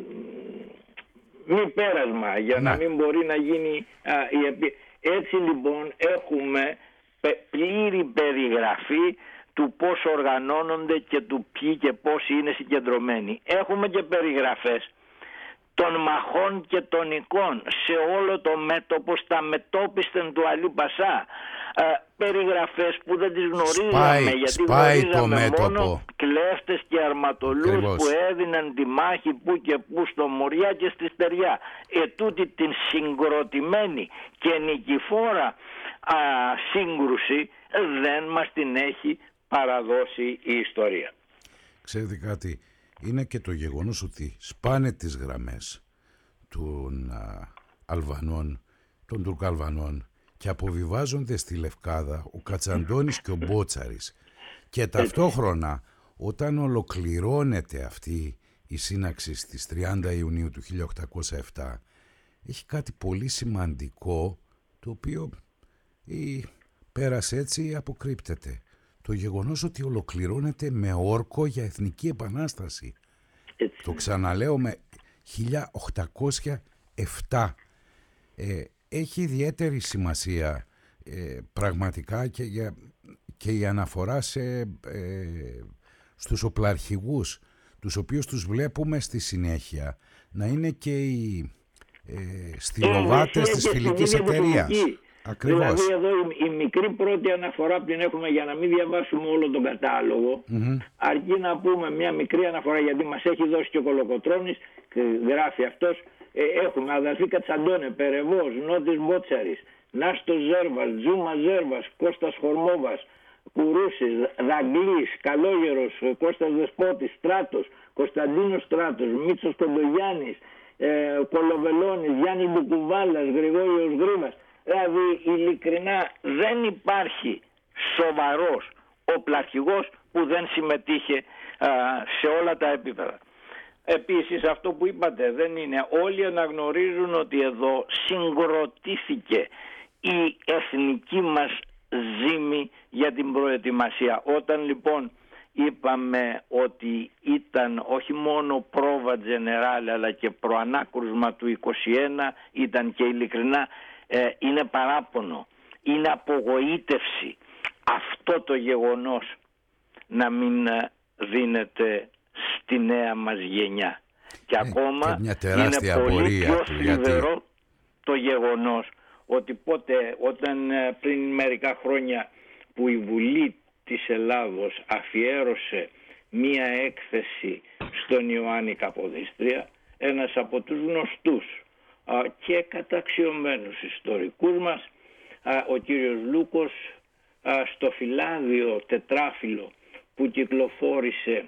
μη πέρασμα για να, να μην μπορεί να γίνει ε, η επί... Έτσι λοιπόν έχουμε πλήρη περιγραφή του πώς οργανώνονται και του ποιοι και πώς είναι συγκεντρωμένοι. Έχουμε και περιγραφές των μαχών και των εικόν σε όλο το μέτωπο στα μετώπιστεν του Αλή Πασά. Ε, περιγραφές που δεν τις γνωρίζαμε σπάει, γιατί σπάει γνωρίζαμε μόνο κλέφτες και αρματολούς Ακριβώς. που έδιναν τη μάχη που και που στο Μοριά και στη Στεριά. Ετούτη την συγκροτημένη και νικηφόρα α, σύγκρουση δεν μας την έχει παραδώσει η ιστορία. Ξέρετε κάτι, είναι και το γεγονός ότι σπάνε τις γραμμές των α, Αλβανών, των Τουρκαλβανών και αποβιβάζονται στη Λευκάδα ο Κατσαντώνης και ο Μπότσαρης και ταυτόχρονα όταν ολοκληρώνεται αυτή η σύναξη στις τριάντα Ιουνίου του χίλια οκτακόσια επτά έχει κάτι πολύ σημαντικό το οποίο ή, πέρασε έτσι ή αποκρύπτεται. Το γεγονός ότι ολοκληρώνεται με όρκο για εθνική επανάσταση. Έτσι. Το ξαναλέω με χίλια οκτακόσια επτά. Ε, έχει ιδιαίτερη σημασία ε, πραγματικά και, για, και η αναφορά σε, ε, στους οπλαρχηγούς, τους οποίους τους βλέπουμε στη συνέχεια να είναι και οι ε, στυλοβάτες της φιλικής εταιρείας. Ακριβώς. Δηλαδή εδώ η, η μικρή πρώτη αναφορά που την έχουμε, για να μην διαβάσουμε όλο τον κατάλογο, mm-hmm. αρκεί να πούμε μια μικρή αναφορά, γιατί μας έχει δώσει και ο Κολοκοτρώνης, γράφει αυτός, ε, έχουμε αδελφή Κατσαντώνε, Περεβός, Νότης Μπότσαρης, Νάστος Ζέρβας, Τζούμα Ζέρβας, Κώστας Χορμόβας, Κουρούσης, Δαγκλής, Καλόγερος, Κώστας Δεσπότης, Στράτος, Κωνσταντίνος Στράτος, Μίτσος Κοντογιάννης, ε, Κολοβελώνης, Γιάννης Μπουκουβάλας, Γρηγόριος Γρήμας. Δηλαδή ειλικρινά δεν υπάρχει σοβαρός οπλαρχηγός που δεν συμμετείχε α, σε όλα τα επίπεδα. Επίσης αυτό που είπατε δεν είναι, όλοι αναγνωρίζουν ότι εδώ συγκροτήθηκε η εθνική μας ζήμη για την προετοιμασία. Όταν λοιπόν είπαμε ότι ήταν όχι μόνο πρόβα τζενεράλ αλλά και προανάκρουσμα του είκοσι ένα, ήταν και ειλικρινά ε, είναι παράπονο, είναι απογοήτευση αυτό το γεγονός να μην δίνεται στη νέα μας γενιά. Και ε, ακόμα και είναι πολύ πιο θλιβερό γιατί... το γεγονός ότι πότε, όταν πριν μερικά χρόνια που η Βουλή της Ελλάδος αφιέρωσε μία έκθεση στον Ιωάννη Καποδίστρια, ένας από τους γνωστούς α, και καταξιωμένους ιστορικούς μας, α, ο κύριος Λούκος, α, στο φυλάδιο τετράφυλλο που κυκλοφόρησε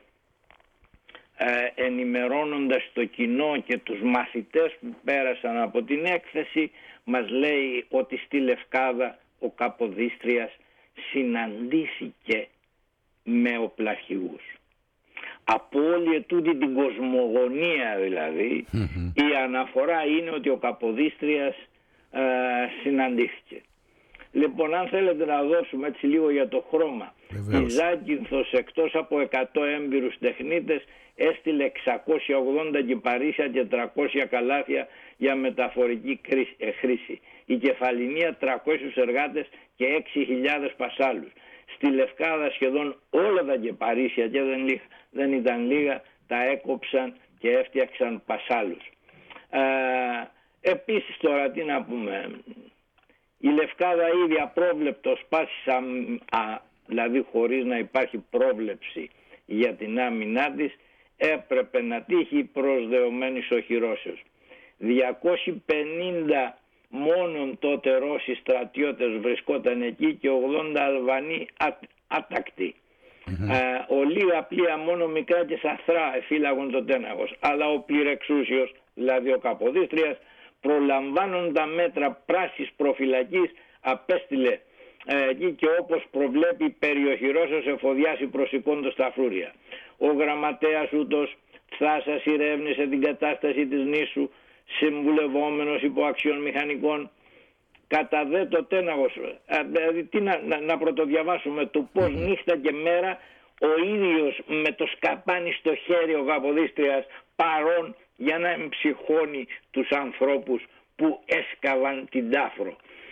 ε, ενημερώνοντας το κοινό και τους μαθητές που πέρασαν από την έκθεση, μας λέει ότι στη Λευκάδα ο Καποδίστριας συναντήθηκε με οπλαρχηγούς. Από όλη ετούτη την κοσμογονία δηλαδή, mm-hmm. η αναφορά είναι ότι ο Καποδίστριας ε, συναντήθηκε. Λοιπόν, αν θέλετε να δώσουμε έτσι λίγο για το χρώμα, Βεβαίως. Η Ζάκυνθος εκτός από εκατό έμπειρους τεχνίτες έστειλε εξακόσια ογδόντα κυπαρίσια και τριακόσια καλάθια για μεταφορική χρήση. Η Κεφαληνία τριακόσιους εργάτες και έξι χιλιάδες πασάλους. Στη Λευκάδα σχεδόν όλα τα κεπαρίσια, και δεν, δεν ήταν λίγα, τα έκοψαν και έφτιαξαν πασάλους. Ε, επίσης τώρα τι να πούμε, η Λευκάδα ήδη απρόβλεπτο σπάσει, α, δηλαδή χωρίς να υπάρχει πρόβλεψη για την άμυνά της, έπρεπε να τύχει προσδεωμένης οχυρώσεως. διακόσιοι πενήντα μόνον τότε Ρώσοι στρατιώτες βρισκόταν εκεί και ογδόντα Αλβανοί άτακτοι. Mm-hmm. Ε, ο λίγα πλοία μόνο μικρά και σαθρά εφύλαγαν το τέναγος, αλλά ο πληρεξούσιος, δηλαδή ο Καποδίστριας, προλαμβάνουν τα μέτρα πράσης προφυλακής, απέστειλε ε, εκεί και όπως προβλέπει περιοχυρώσεως εφοδιάσει προσηκώντος τα φρούρια. Ο γραμματέας ούτως Θάσας ηρεύνησε την κατάσταση της νήσου, συμβουλευόμενος υπό αξιών μηχανικών, κατά δε το τέναγος, δηλαδή τι να, να, να πρωτοδιαβάσουμε, του πώς νύχτα και μέρα ο ίδιος με το σκαπάνι στο χέρι ο Καποδίστριας παρών για να εμψυχώνει τους ανθρώπους που έσκαβαν την Τάφρο,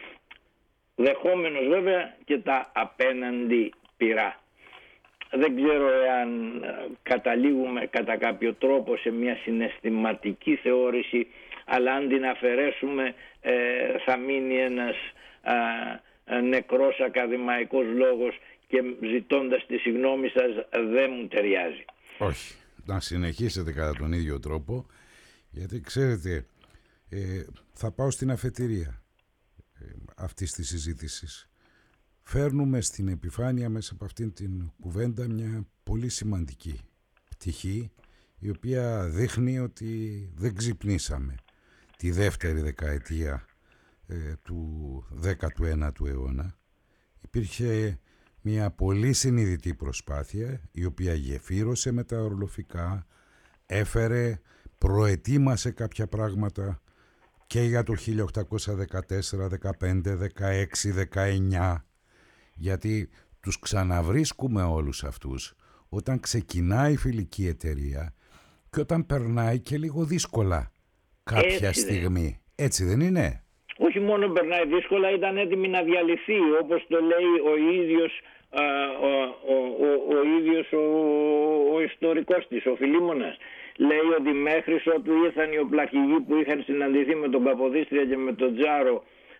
δεχόμενος βέβαια και τα απέναντι πυρά. Δεν ξέρω εάν καταλήγουμε κατά κάποιο τρόπο σε μια συναισθηματική θεώρηση, αλλά αν την αφαιρέσουμε ε, θα μείνει ένας α, νεκρός ακαδημαϊκός λόγος και ζητώντας τη συγγνώμη σας δεν μου ταιριάζει. Όχι, να συνεχίσετε κατά τον ίδιο τρόπο, γιατί ξέρετε ε, θα πάω στην αφετηρία ε, αυτής της συζήτησης. Φέρνουμε στην επιφάνεια μέσα από αυτήν την κουβέντα μια πολύ σημαντική πτυχή, η οποία δείχνει ότι δεν ξυπνήσαμε τη δεύτερη δεκαετία ε, του δέκατου ένατου αιώνα. Υπήρχε μια πολύ συνειδητή προσπάθεια, η οποία γεφύρωσε με τα ορλοφικά, έφερε, προετοίμασε κάποια πράγματα και για το χίλια οκτακόσια δεκατέσσερα, δεκαπέντε, δεκαέξι, δεκαεννιά, γιατί τους ξαναβρίσκουμε όλους αυτούς όταν ξεκινάει η φιλική εταιρεία και όταν περνάει και λίγο δύσκολα κάποια έτσι στιγμή. Δεν. Έτσι δεν είναι? Όχι μόνο περνάει δύσκολα, ήταν έτοιμη να διαλυθεί, όπως το λέει ο ίδιος α, ο, ο, ο, ο, ίδιος ο, ο ιστορικός της, ο Φιλίμωνας. Λέει ότι μέχρι ότου ήρθαν οι οπλαρχηγοί που είχαν συναντηθεί με τον Καποδίστρια και με τον Τζάρο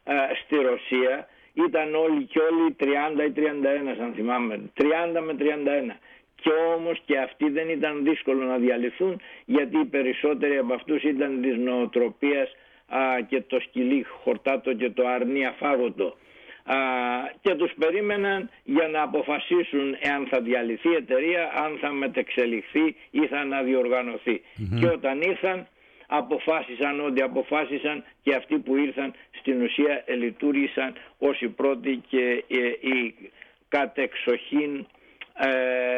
στη Ρωσία ήταν όλοι και όλοι τριάντα ή τριάντα ένα, αν θυμάμαι, τριάντα με τριάντα ένα. Και όμως και αυτοί δεν ήταν δύσκολο να διαλυθούν, γιατί οι περισσότεροι από αυτούς ήταν της νοοτροπίας α, και το σκυλί χορτάτο και το αρνί αφάγωτο. Α, και τους περίμεναν για να αποφασίσουν εάν θα διαλυθεί η εταιρεία, αν θα μετεξελιχθεί ή θα αναδιοργανωθεί. Mm-hmm. Και όταν ήρθαν, αποφάσισαν ό,τι αποφάσισαν, και αυτοί που ήρθαν στην ουσία λειτουργήσαν ως οι πρώτοι και ε, οι κατεξοχήν ε,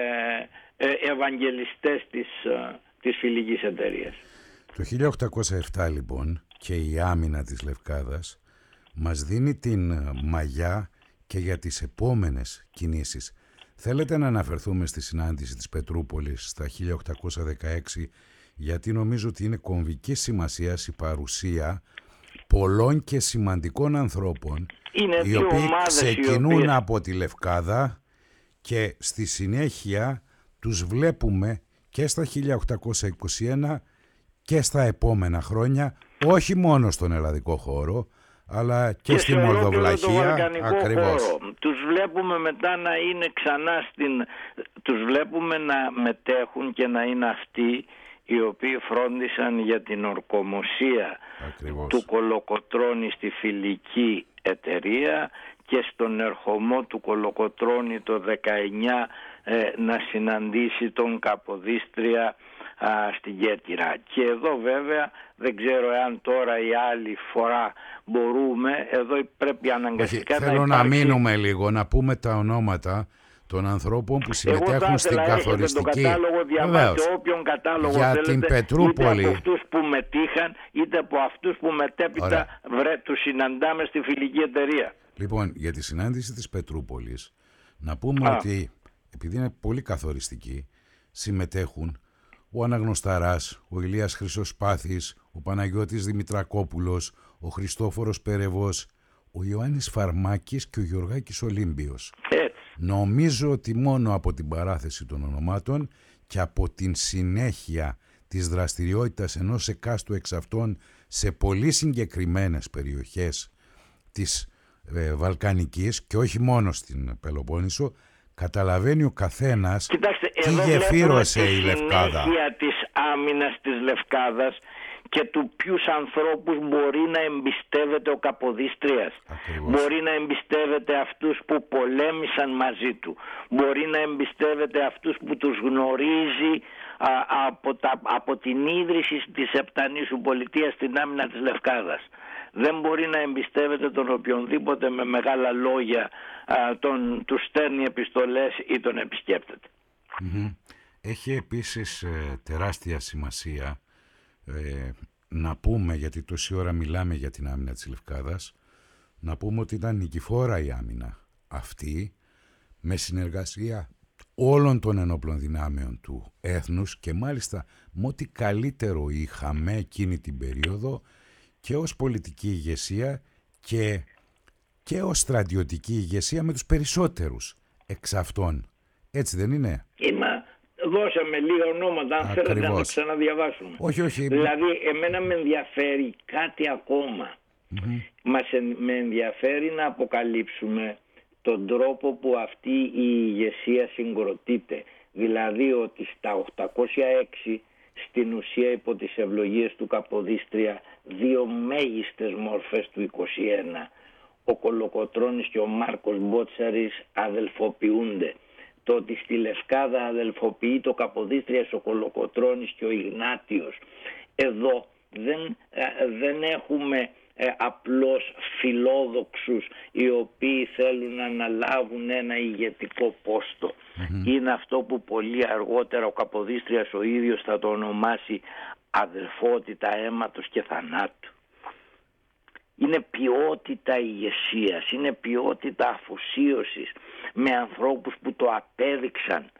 ε, ευαγγελιστές της, ε, της φιλικής εταιρείας. Το χίλια οκτακόσια επτά λοιπόν και η άμυνα της Λευκάδας μας δίνει την μαγιά και για τις επόμενες κινήσεις. Θέλετε να αναφερθούμε στη συνάντηση της Πετρούπολης στα χίλια οκτακόσια δεκαέξι, γιατί νομίζω ότι είναι κομβική σημασία η παρουσία πολλών και σημαντικών ανθρώπων, είναι οι οποίοι ξεκινούν οι οποίες... από τη Λευκάδα και στη συνέχεια τους βλέπουμε και στα χίλια οκτακόσια είκοσι ένα και στα επόμενα χρόνια, όχι μόνο στον ελλαδικό χώρο, αλλά και, και στη Μολδοβλαχία. Ακριβώς. Τους βλέπουμε μετά να είναι ξανά στην... Τους βλέπουμε να μετέχουν και να είναι αυτοί οι οποίοι φρόντισαν για την ορκομοσία Ακριβώς. του Κολοκοτρώνη στη φιλική εταιρεία και στον ερχομό του Κολοκοτρώνη το δεκαεννιά ε, να συναντήσει τον Καποδίστρια α, στην Κέρκυρα. Και εδώ βέβαια δεν ξέρω εάν τώρα η άλλη φορά μπορούμε, εδώ πρέπει αναγκαστικά Όχι, να θέλω υπάρξει... να μείνουμε λίγο, να πούμε τα ονόματα των ανθρώπων που συμμετέχουν στην καθοριστική. Εγώ θα κατάλογο, διαβάστε όποιον κατάλογο για θέλετε, την Πετρούπολη. Είτε από αυτούς που μετήχαν, είτε από αυτούς που μετέπειτα βρε, τους συναντάμε στη φιλική εταιρεία. Λοιπόν, για τη συνάντηση της Πετρούπολης, να πούμε Α. ότι επειδή είναι πολύ καθοριστική, συμμετέχουν ο Αναγνωσταράς, ο Ηλίας Χρυσοσπάθης, ο Παναγιώτης Δημητρακόπουλος, ο Χριστόφορος Περεβός, ο Ιωάννης Φαρμάκης και ο Γεωργάκης Ολύμπιος. Έτσι. Νομίζω ότι μόνο από την παράθεση των ονομάτων και από την συνέχεια της δραστηριότητας ενός εκάστου εξ αυτών σε πολύ συγκεκριμένες περιοχές της ε, Βαλκανικής και όχι μόνο στην Πελοπόννησο, καταλαβαίνει ο καθένας Κοιτάξτε, τι γεφύρωσε η Λευκάδα. Τη συνέχεια της άμυνας της Λευκάδας και του ποιους ανθρώπους μπορεί να εμπιστεύεται ο Καποδίστριας. Ακριβώς. Μπορεί να εμπιστεύεται αυτούς που πολέμησαν μαζί του. Μπορεί να εμπιστεύεται αυτούς που τους γνωρίζει α, από, τα, από την ίδρυση της Επτανήσου Πολιτείας στην άμυνα της Λευκάδας. Δεν μπορεί να εμπιστεύεται τον οποιονδήποτε με μεγάλα λόγια α, τον, του στέλνει επιστολές ή τον επισκέπτεται. Mm-hmm. Έχει επίσης ε, τεράστια σημασία Ε, να πούμε, γιατί τόση ώρα μιλάμε για την άμυνα της Λευκάδας, να πούμε ότι ήταν νικηφόρα η άμυνα αυτή, με συνεργασία όλων των ενόπλων δυνάμεων του έθνους και μάλιστα με ό,τι καλύτερο είχαμε εκείνη την περίοδο και ως πολιτική ηγεσία και, και ως στρατιωτική ηγεσία με τους περισσότερους εξ αυτών. Έτσι δεν είναι? Είμαι... Δώσαμε λίγα ονόματα, αν Ακριβώς. θέλετε να τα ξαναδιαβάσουμε. Όχι, όχι. Δηλαδή, εμένα με ενδιαφέρει κάτι ακόμα. Mm-hmm. Μας εν, με ενδιαφέρει να αποκαλύψουμε τον τρόπο που αυτή η ηγεσία συγκροτείται. Δηλαδή ότι στα οκτακόσια έξι, στην ουσία υπό τις ευλογίες του Καποδίστρια, δύο μέγιστες μορφές του είκοσι ένα, ο Κολοκοτρώνης και ο Μάρκος Μπότσαρης αδελφοποιούνται. Το ότι στη Λευκάδα αδελφοποιεί το Καποδίστριας, ο Κολοκοτρώνης και ο Ιγνάτιος. Εδώ δεν, δεν έχουμε ε, απλώς φιλόδοξους οι οποίοι θέλουν να αναλάβουν ένα ηγετικό πόστο. Mm-hmm. Είναι αυτό που πολύ αργότερα ο Καποδίστριας ο ίδιος θα το ονομάσει αδελφότητα αίματος και θανάτου. Είναι ποιότητα ηγεσίας, είναι ποιότητα αφοσίωσης με ανθρώπους που το απέδειξαν.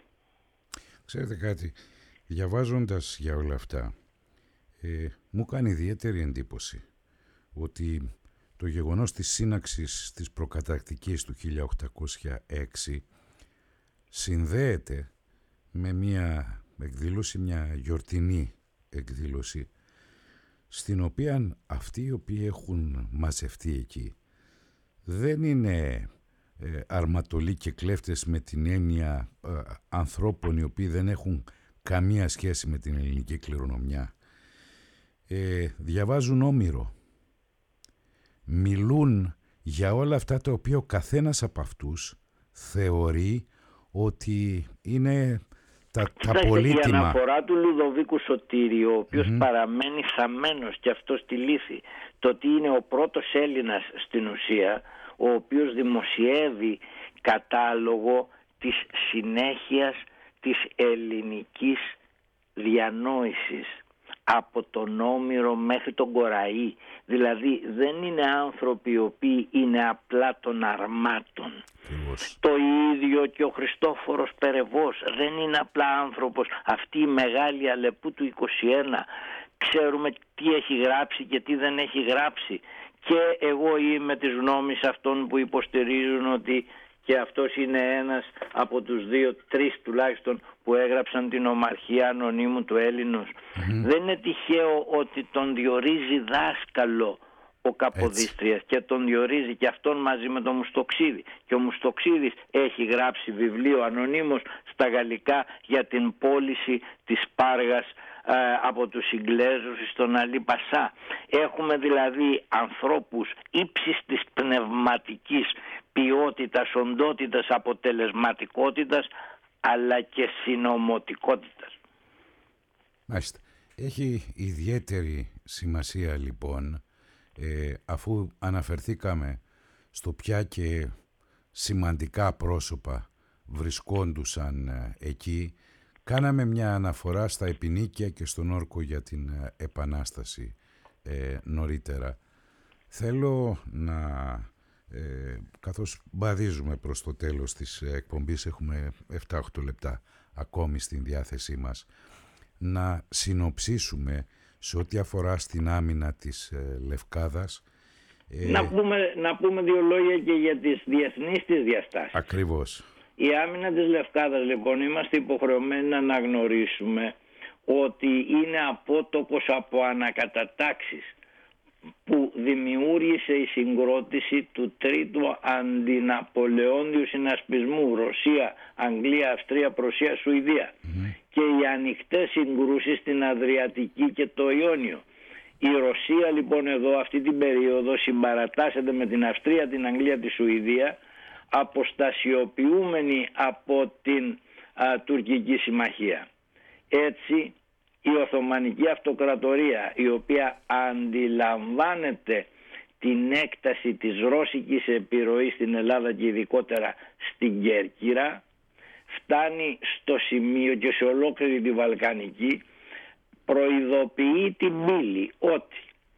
Ξέρετε κάτι, διαβάζοντας για όλα αυτά, ε, μου κάνει ιδιαίτερη εντύπωση ότι το γεγονός της σύναξης της προκαταρκτικής του χίλια οκτακόσια έξι συνδέεται με μια εκδήλωση, μια γιορτινή εκδήλωση στην οποία αυτοί οι οποίοι έχουν μαζευτεί εκεί δεν είναι ε, αρματολοί και κλέφτες με την έννοια ε, ανθρώπων οι οποίοι δεν έχουν καμία σχέση με την ελληνική κληρονομιά. Ε, διαβάζουν Όμηρο, μιλούν για όλα αυτά τα οποία ο καθένας από αυτούς θεωρεί ότι είναι τα, τα πολύτιμα. Η αναφορά του Λουδοβίκου Σωτήριου, ο οποίος mm-hmm. παραμένει χαμένος και αυτό στη λύθη, το ότι είναι ο πρώτος Έλληνας στην ουσία, ο οποίος δημοσιεύει κατάλογο της συνέχειας της ελληνικής διανόησης από τον Όμηρο μέχρι τον Κοραή. Δηλαδή δεν είναι άνθρωποι οι οποίοι είναι απλά των αρμάτων. Ακριβώς. Το ίδιο και ο Χριστόφορος Περεβός δεν είναι απλά άνθρωπος. Αυτή η μεγάλη Αλεπού του είκοσι ένα, ξέρουμε τι έχει γράψει και τι δεν έχει γράψει. Και εγώ είμαι της γνώμης αυτών που υποστηρίζουν ότι και αυτός είναι ένας από τους δύο, τρεις τουλάχιστον που έγραψαν την ομαρχία ανωνύμου του Έλληνος. Mm-hmm. Δεν είναι τυχαίο ότι τον διορίζει δάσκαλο ο Καποδίστριας και τον διορίζει και αυτόν μαζί με τον Μουστοξίδη. Και ο Μουστοξίδης έχει γράψει βιβλίο ανωνύμως στα γαλλικά για την πώληση της Πάργας ε, από τους Ιγγλέζους στον Αλή Πασά. Έχουμε δηλαδή ανθρώπους ύψης της πνευματικής ποιότητας, οντότητας, αποτελεσματικότητας, αλλά και συνωμοτικότητας. Μάλιστα. Έχει ιδιαίτερη σημασία λοιπόν, ε, αφού αναφερθήκαμε στο ποια και σημαντικά πρόσωπα βρισκόντουσαν ε, εκεί, κάναμε μια αναφορά στα επινίκια και στον όρκο για την ε, Επανάσταση ε, νωρίτερα. Θέλω να... Ε, καθώς μπαδίζουμε προς το τέλος της εκπομπής, έχουμε επτά οχτώ λεπτά ακόμη στην διάθεσή μας, να συνοψίσουμε σε ό,τι αφορά στην άμυνα της ε, Λευκάδας. Ε, να, πούμε, να πούμε δύο λόγια και για τις διεθνείς της διαστάσεις. Ακριβώς. Η άμυνα της Λευκάδας λοιπόν, είμαστε υποχρεωμένοι να αναγνωρίσουμε ότι είναι απότοκος από ανακατατάξεις που δημιούργησε η συγκρότηση του τρίτου αντιναπολεόντιου συνασπισμού Ρωσία, Αγγλία, Αυστρία, Πρωσία, Σουηδία mm-hmm. και οι ανοιχτές συγκρούσεις στην Αδριατική και το Ιόνιο. Η Ρωσία λοιπόν εδώ αυτή την περίοδο συμπαρατάσσεται με την Αυστρία, την Αγγλία, τη Σουηδία, αποστασιοποιούμενη από την α, τουρκική συμμαχία. Έτσι η Οθωμανική Αυτοκρατορία, η οποία αντιλαμβάνεται την έκταση της ρώσικης επιρροής στην Ελλάδα και ειδικότερα στην Κέρκυρα, φτάνει στο σημείο και σε ολόκληρη τη Βαλκανική, προειδοποιεί την πύλη ότι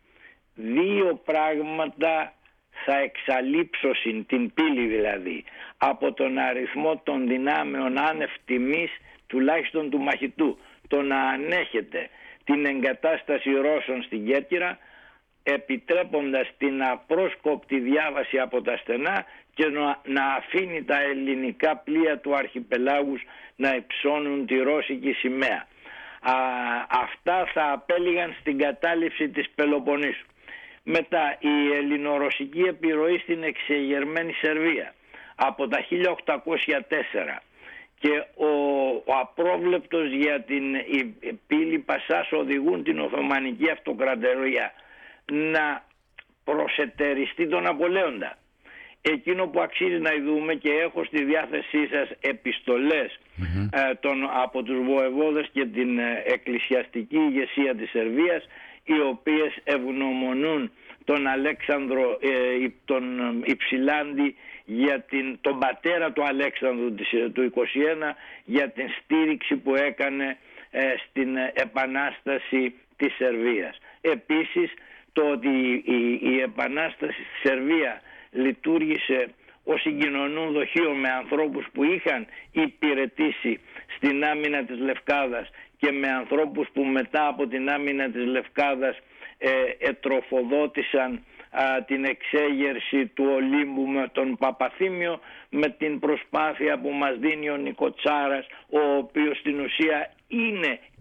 δύο πράγματα θα εξαλείψωσιν, την πύλη δηλαδή, από τον αριθμό των δυνάμεων άνευ τιμής τουλάχιστον του μαχητού, το να ανέχεται την εγκατάσταση Ρώσων στην Κέρκυρα, επιτρέποντας την απρόσκοπτη διάβαση από τα στενά και να αφήνει τα ελληνικά πλοία του αρχιπελάγους να υψώνουν τη ρώσικη σημαία. Α, αυτά θα απέλυγαν στην κατάληψη της Πελοποννήσου. Μετά η ελληνορωσική επιρροή στην εξεγερμένη Σερβία από τα χίλια οκτακόσια τέσσερα και ο, ο απρόβλεπτος για την η, η πύλη Πασάς οδηγούν την Οθωμανική Αυτοκρατορία να προσετεριστεί τον Απολέοντα. Εκείνο που αξίζει να δούμε, και έχω στη διάθεσή σας επιστολές mm-hmm. ε, τον, από τους βοεβόδες και την ε, εκκλησιαστική ηγεσία της Σερβίας, οι οποίες ευγνωμονούν τον Αλέξανδρο ε, τον Υψηλάντη, για την, τον πατέρα του Αλέξανδρου του είκοσι ένα, για την στήριξη που έκανε ε, στην επανάσταση της Σερβίας. Επίσης το ότι η, η επανάσταση στη Σερβία λειτουργήσε ως συγκοινωνούν δοχείο με ανθρώπους που είχαν υπηρετήσει στην άμυνα της Λευκάδας και με ανθρώπους που μετά από την άμυνα της Λευκάδας ε, ετροφοδότησαν α, την εξέγερση του Ολύμπου με τον Παπαθήμιο, με την προσπάθεια που μας δίνει ο Νικοτσάρας, ο οποίος στην ουσία είναι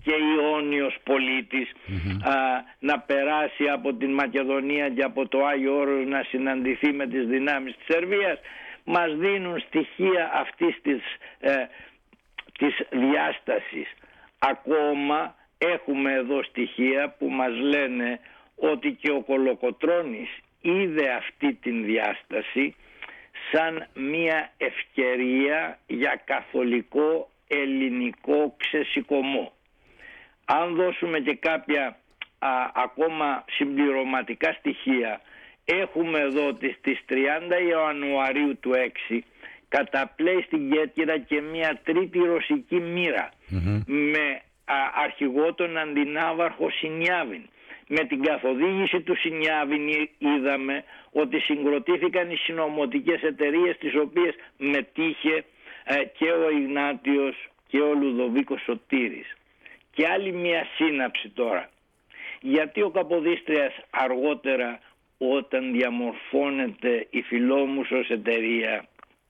και Ιόνιος πολίτης, mm-hmm. α, να περάσει από την Μακεδονία και από το Άγιο Όρος να συναντηθεί με τις δυνάμεις της Σερβίας, μας δίνουν στοιχεία αυτής της, ε, της διάστασης. Ακόμα έχουμε εδώ στοιχεία που μας λένε ότι και ο Κολοκοτρώνης είδε αυτή την διάσταση σαν μια ευκαιρία για καθολικό ελληνικό ξεσηκωμό. Αν δώσουμε και κάποια α, ακόμα συμπληρωματικά στοιχεία, έχουμε εδώ ότι στις τριάντα Ιανουαρίου του έξι καταπλέει στην Κέρκυρα και μια τρίτη ρωσική μοίρα mm-hmm. με α, αρχηγό τον αντινάβαρχο Σινιάβιν. Με την καθοδήγηση του Σινιάβιν είδαμε ότι συγκροτήθηκαν οι συνωμοτικές εταιρείες, τις οποίες μετήχε ε, και ο Ιγνάτιος και ο Λουδοβίκος Σωτήρης. Και άλλη μια σύναψη τώρα. Γιατί ο Καποδίστριας αργότερα, όταν διαμορφώνεται η Φιλόμουσος εταιρεία,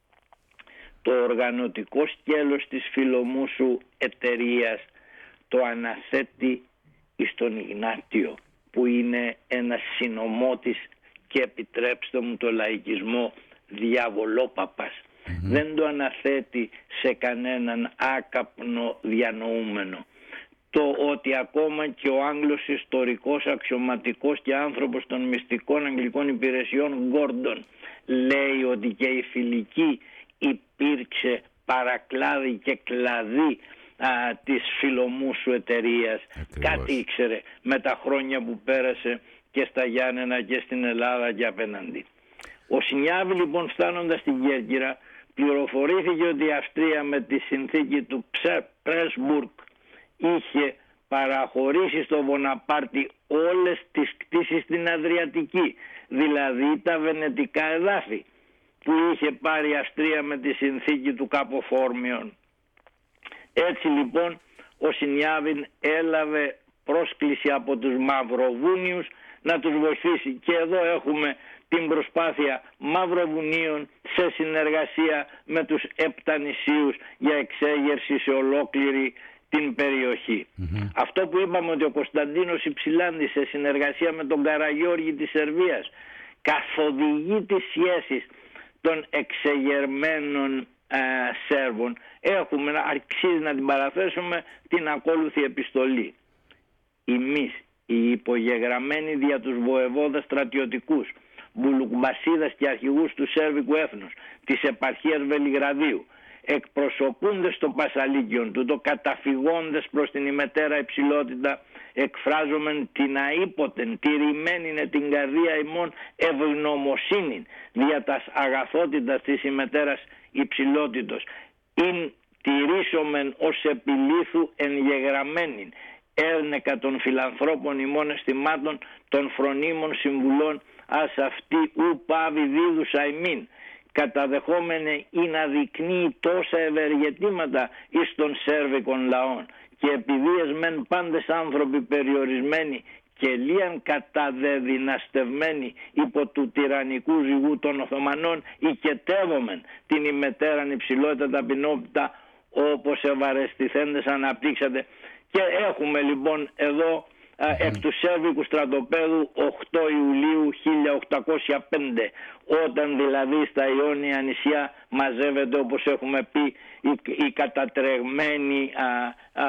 το οργανωτικό σκέλος της Φιλομούσου εταιρείας το αναθέτει στον Ιγνάτιο, που είναι ένας συνωμότης και, επιτρέψτε μου το λαϊκισμό, διαβολόπαπας. Mm-hmm. Δεν το αναθέτει σε κανέναν άκαπνο διανοούμενο. Το ότι ακόμα και ο Άγγλος ιστορικός, αξιωματικός και άνθρωπος των μυστικών αγγλικών υπηρεσιών Γκόρντον λέει ότι και η Φιλική υπήρξε παρακλάδι και κλαδί α, της Φιλομούσου εταιρείας. Κάτι ήξερε με τα χρόνια που πέρασε και στα Γιάννενα και στην Ελλάδα και απέναντι. Ο Σινιάβη λοιπόν, φτάνοντας στην Κέρκυρα, πληροφορήθηκε ότι η Αυστρία με τη συνθήκη του Πρέσμπουργκ είχε παραχωρήσει στο Βοναπάρτη όλες τις κτήσεις στην Αδριατική, δηλαδή τα βενετικά εδάφη που είχε πάρει η Αυστρία με τη συνθήκη του Καποφόρμιον. Έτσι λοιπόν ο Σινιάβιν έλαβε πρόσκληση από τους Μαυροβούνιους να τους βοηθήσει, και εδώ έχουμε την προσπάθεια Μαυροβουνίων σε συνεργασία με τους Επτανησίους για εξέγερση σε ολόκληρη την περιοχή. Mm-hmm. Αυτό που είπαμε, ότι ο Κωνσταντίνος Υψηλάνδης σε συνεργασία με τον Καραγιώργη της Σερβίας καθοδηγεί τις σχέσεις των εξεγερμένων ε, Σέρβων, έχουμε, αξίζει να την παραθέσουμε, την ακόλουθη επιστολή. Εμείς, οι υπογεγραμμένοι δια τους βοεβόδας στρατιωτικούς, Μπουλουκμπασίδας και αρχηγούς του Σέρβικου έθνους της επαρχίας Βελιγραδίου, εκπροσωπούντες στο Πασαλίκιον του, το καταφυγόντες προς την ημετέρα υψηλότητα, εκφράζομεν την αήποτεν, τηρημένην την καρδία ημών ευγνωμοσύνην δια τας αγαθότητας της ημετέρας υψηλότητος, ειν τηρήσομεν ως επιλήθου εγγεγραμμένην, έρνεκα των φιλανθρώπων ημών αισθημάτων των φρονίμων συμβουλών, ας αυτή ου πάβει δίδουσα ημίν, καταδεχόμενε ή να δεικνύει τόσα ευεργετήματα εις των Σέρβικων λαών, και επειδή εσμεν πάντες άνθρωποι περιορισμένοι και λίαν καταδεδυναστευμένοι υπό του τυραννικού ζυγού των Οθωμανών, οικετεύομεν την ημετέραν υψηλότητα ταπεινότητα, όπως ευαρεστηθέντες αναπτύξατε. Και έχουμε λοιπόν εδώ Mm-hmm. εκ του Σέρβικου στρατοπέδου οκτώ Ιουλίου χίλια οκτακόσια πέντε, όταν δηλαδή στα Ιόνια νησιά μαζεύεται, όπως έχουμε πει, η, η κατατρεγμένη α, α,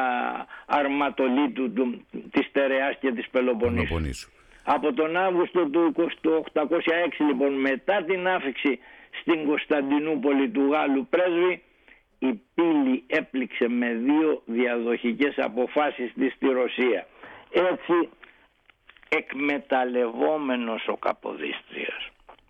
αρματολή του, του, της Τερεάς και της Πελοποννήσου. Πελοποννήσου. Από τον Αύγουστο του οκτακόσια έξι λοιπόν, μετά την άφιξη στην Κωνσταντινούπολη του Γάλλου πρέσβη, η πύλη έπληξε με δύο διαδοχικές αποφάσεις της στη Ρωσία. Έτσι, εκμεταλλευόμενος ο Καποδίστριας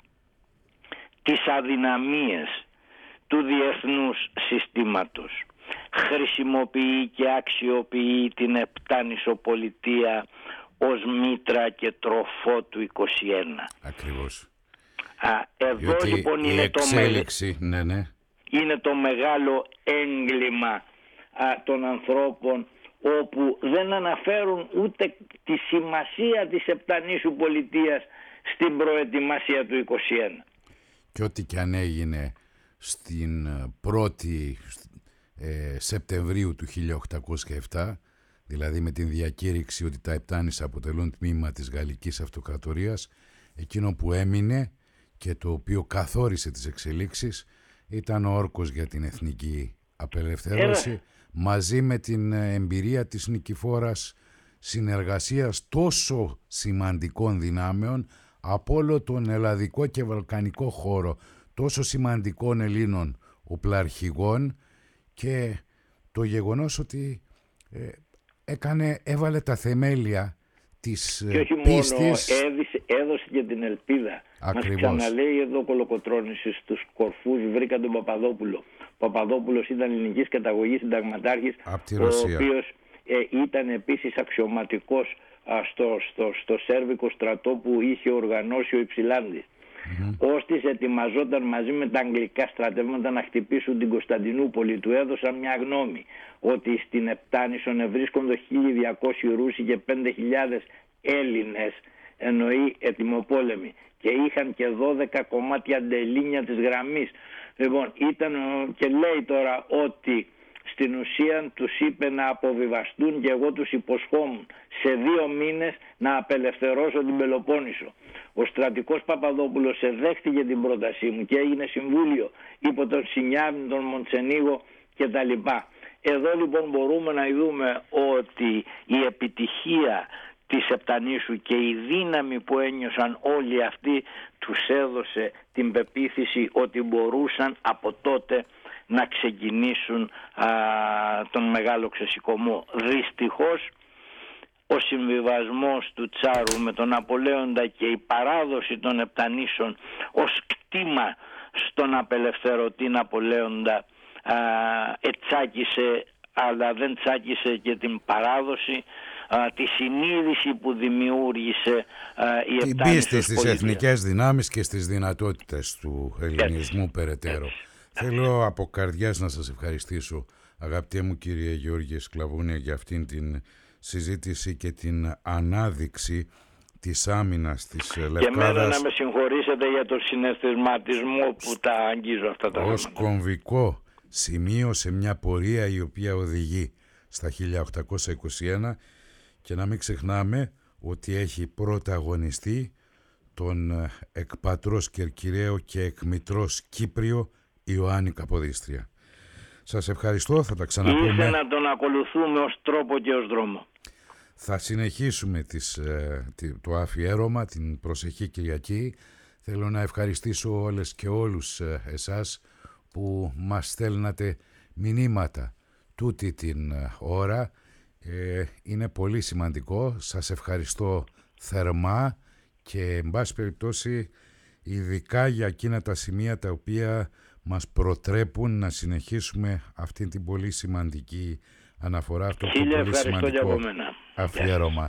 τις αδυναμίες του διεθνούς συστήματος, χρησιμοποιεί και αξιοποιεί την Επτάνησοπολιτεία ως μήτρα και τροφό του είκοσι ένα. Ακριβώς. Α, εδώ διότι λοιπόν η είναι, εξέλιξη, το ναι, ναι. είναι το μεγάλο έγκλημα α, των ανθρώπων, όπου δεν αναφέρουν ούτε τη σημασία της Επτανήσου πολιτείας στην προετοιμασία του είκοσι ένα. Και ό,τι και αν έγινε στην πρώτη ε, Σεπτεμβρίου του χίλια οκτακόσια επτά, δηλαδή με την διακήρυξη ότι τα Επτάνησα αποτελούν τμήμα της Γαλλικής Αυτοκρατορίας, εκείνο που έμεινε και το οποίο καθόρισε τις εξελίξεις ήταν ο όρκος για την εθνική απελευθέρωση, Έλα. μαζί με την εμπειρία της νικηφόρας συνεργασίας τόσο σημαντικών δυνάμεων από όλο τον ελλαδικό και βαλκανικό χώρο, τόσο σημαντικών Ελλήνων οπλαρχηγών, και το γεγονός ότι ε, έκανε, έβαλε τα θεμέλια της και όχι πίστης. Μόνο έδισε, έδωσε και την ελπίδα. Ακριβώς. Μας ξαναλέει εδώ Κολοκοτρώνης στους κορφούς βρήκα τον Παπαδόπουλο. Ο Παπαδόπουλος ήταν ελληνικής καταγωγής συνταγματάρχης, ο οποίος ε, ήταν επίσης αξιωματικός α, στο, στο, στο σέρβικο στρατό που είχε οργανώσει ο Υψηλάνδης. Mm-hmm. Ώστις ετοιμαζόταν μαζί με τα αγγλικά στρατεύματα να χτυπήσουν την Κωνσταντινούπολη. Του έδωσαν μια γνώμη ότι στην Επτάνησον βρίσκονται χίλια διακόσιοι Ρούσοι και πέντε χιλιάδες Έλληνες, εννοεί ετοιμοπόλεμοι, και είχαν και δώδεκα κομμάτια ντελίνια της γραμμής. Λοιπόν, ήταν, και λέει τώρα ότι στην ουσία τους είπε να αποβιβαστούν και εγώ τους υποσχόμουν σε δύο μήνες να απελευθερώσω την Πελοπόννησο. Ο στρατικός Παπαδόπουλος εδέχτηκε την πρότασή μου και έγινε συμβούλιο υπό τον Σινιάβνη, τον Μοντσενίγο κτλ. Εδώ λοιπόν μπορούμε να δούμε ότι η επιτυχία της Επτανήσου και η δύναμη που ένιωσαν όλοι αυτοί τους έδωσε την πεποίθηση ότι μπορούσαν από τότε να ξεκινήσουν α, τον μεγάλο ξεσηκωμό. Δυστυχώς ο συμβιβασμός του Τσάρου με τον Ναπολέοντα και η παράδοση των Επτανήσων ως κτήμα στον απελευθερωτή Ναπολέοντα α, ετσάκισε, αλλά δεν τσάκισε και την παράδοση, α, τη συνείδηση που δημιούργησε α, η Επτάνησος. Την πίστη στις εθνικές δυνάμεις και στις δυνατότητες του ελληνισμού έτσι, περαιτέρω. Έτσι. Θέλω από καρδιάς να σας ευχαριστήσω, αγαπητέ μου κύριε Γεώργη Σκλαβούνια, για αυτήν την συζήτηση και την ανάδειξη της άμυνας της Λευκάδας. Και εμένα να με συγχωρήσετε για τον συναισθηματισμό που τα αγγίζω αυτά τα ως θέματα. κομβικό σημείο σε μια πορεία η οποία οδηγεί στα χίλια οκτακόσια είκοσι ένα, και να μην ξεχνάμε ότι έχει πρωταγωνιστεί τον εκπατρός Κερκυραίο και εκμητρός Κύπριο Ιωάννη Καποδίστρια. Σας ευχαριστώ, θα τα ξαναπούμε. Ήρθε να τον ακολουθούμε ως τρόπο και ως δρόμο. Θα συνεχίσουμε τις, το αφιέρωμα την προσεχή Κυριακή. Θέλω να ευχαριστήσω όλες και όλους εσάς που μας στέλνατε μηνύματα τούτη την ώρα. Ε, είναι πολύ σημαντικό. Σας ευχαριστώ θερμά και εν πάση περιπτώσει ειδικά για εκείνα τα σημεία τα οποία μας προτρέπουν να συνεχίσουμε αυτή την πολύ σημαντική αναφορά, αυτό το πολύ σημαντικό αφιέρωμα.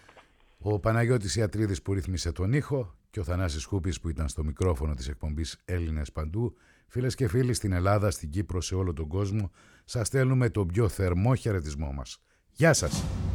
Ο Παναγιώτης Ιατρίδης που ρύθμισε τον ήχο και ο Θανάσης Χούπης που ήταν στο μικρόφωνο της εκπομπής Έλληνες Παντού. Φίλες και φίλοι στην Ελλάδα, στην Κύπρο, σε όλο τον κόσμο, σας στέλνουμε τον πιο θερμό χαιρετισμό μας. Γεια σας!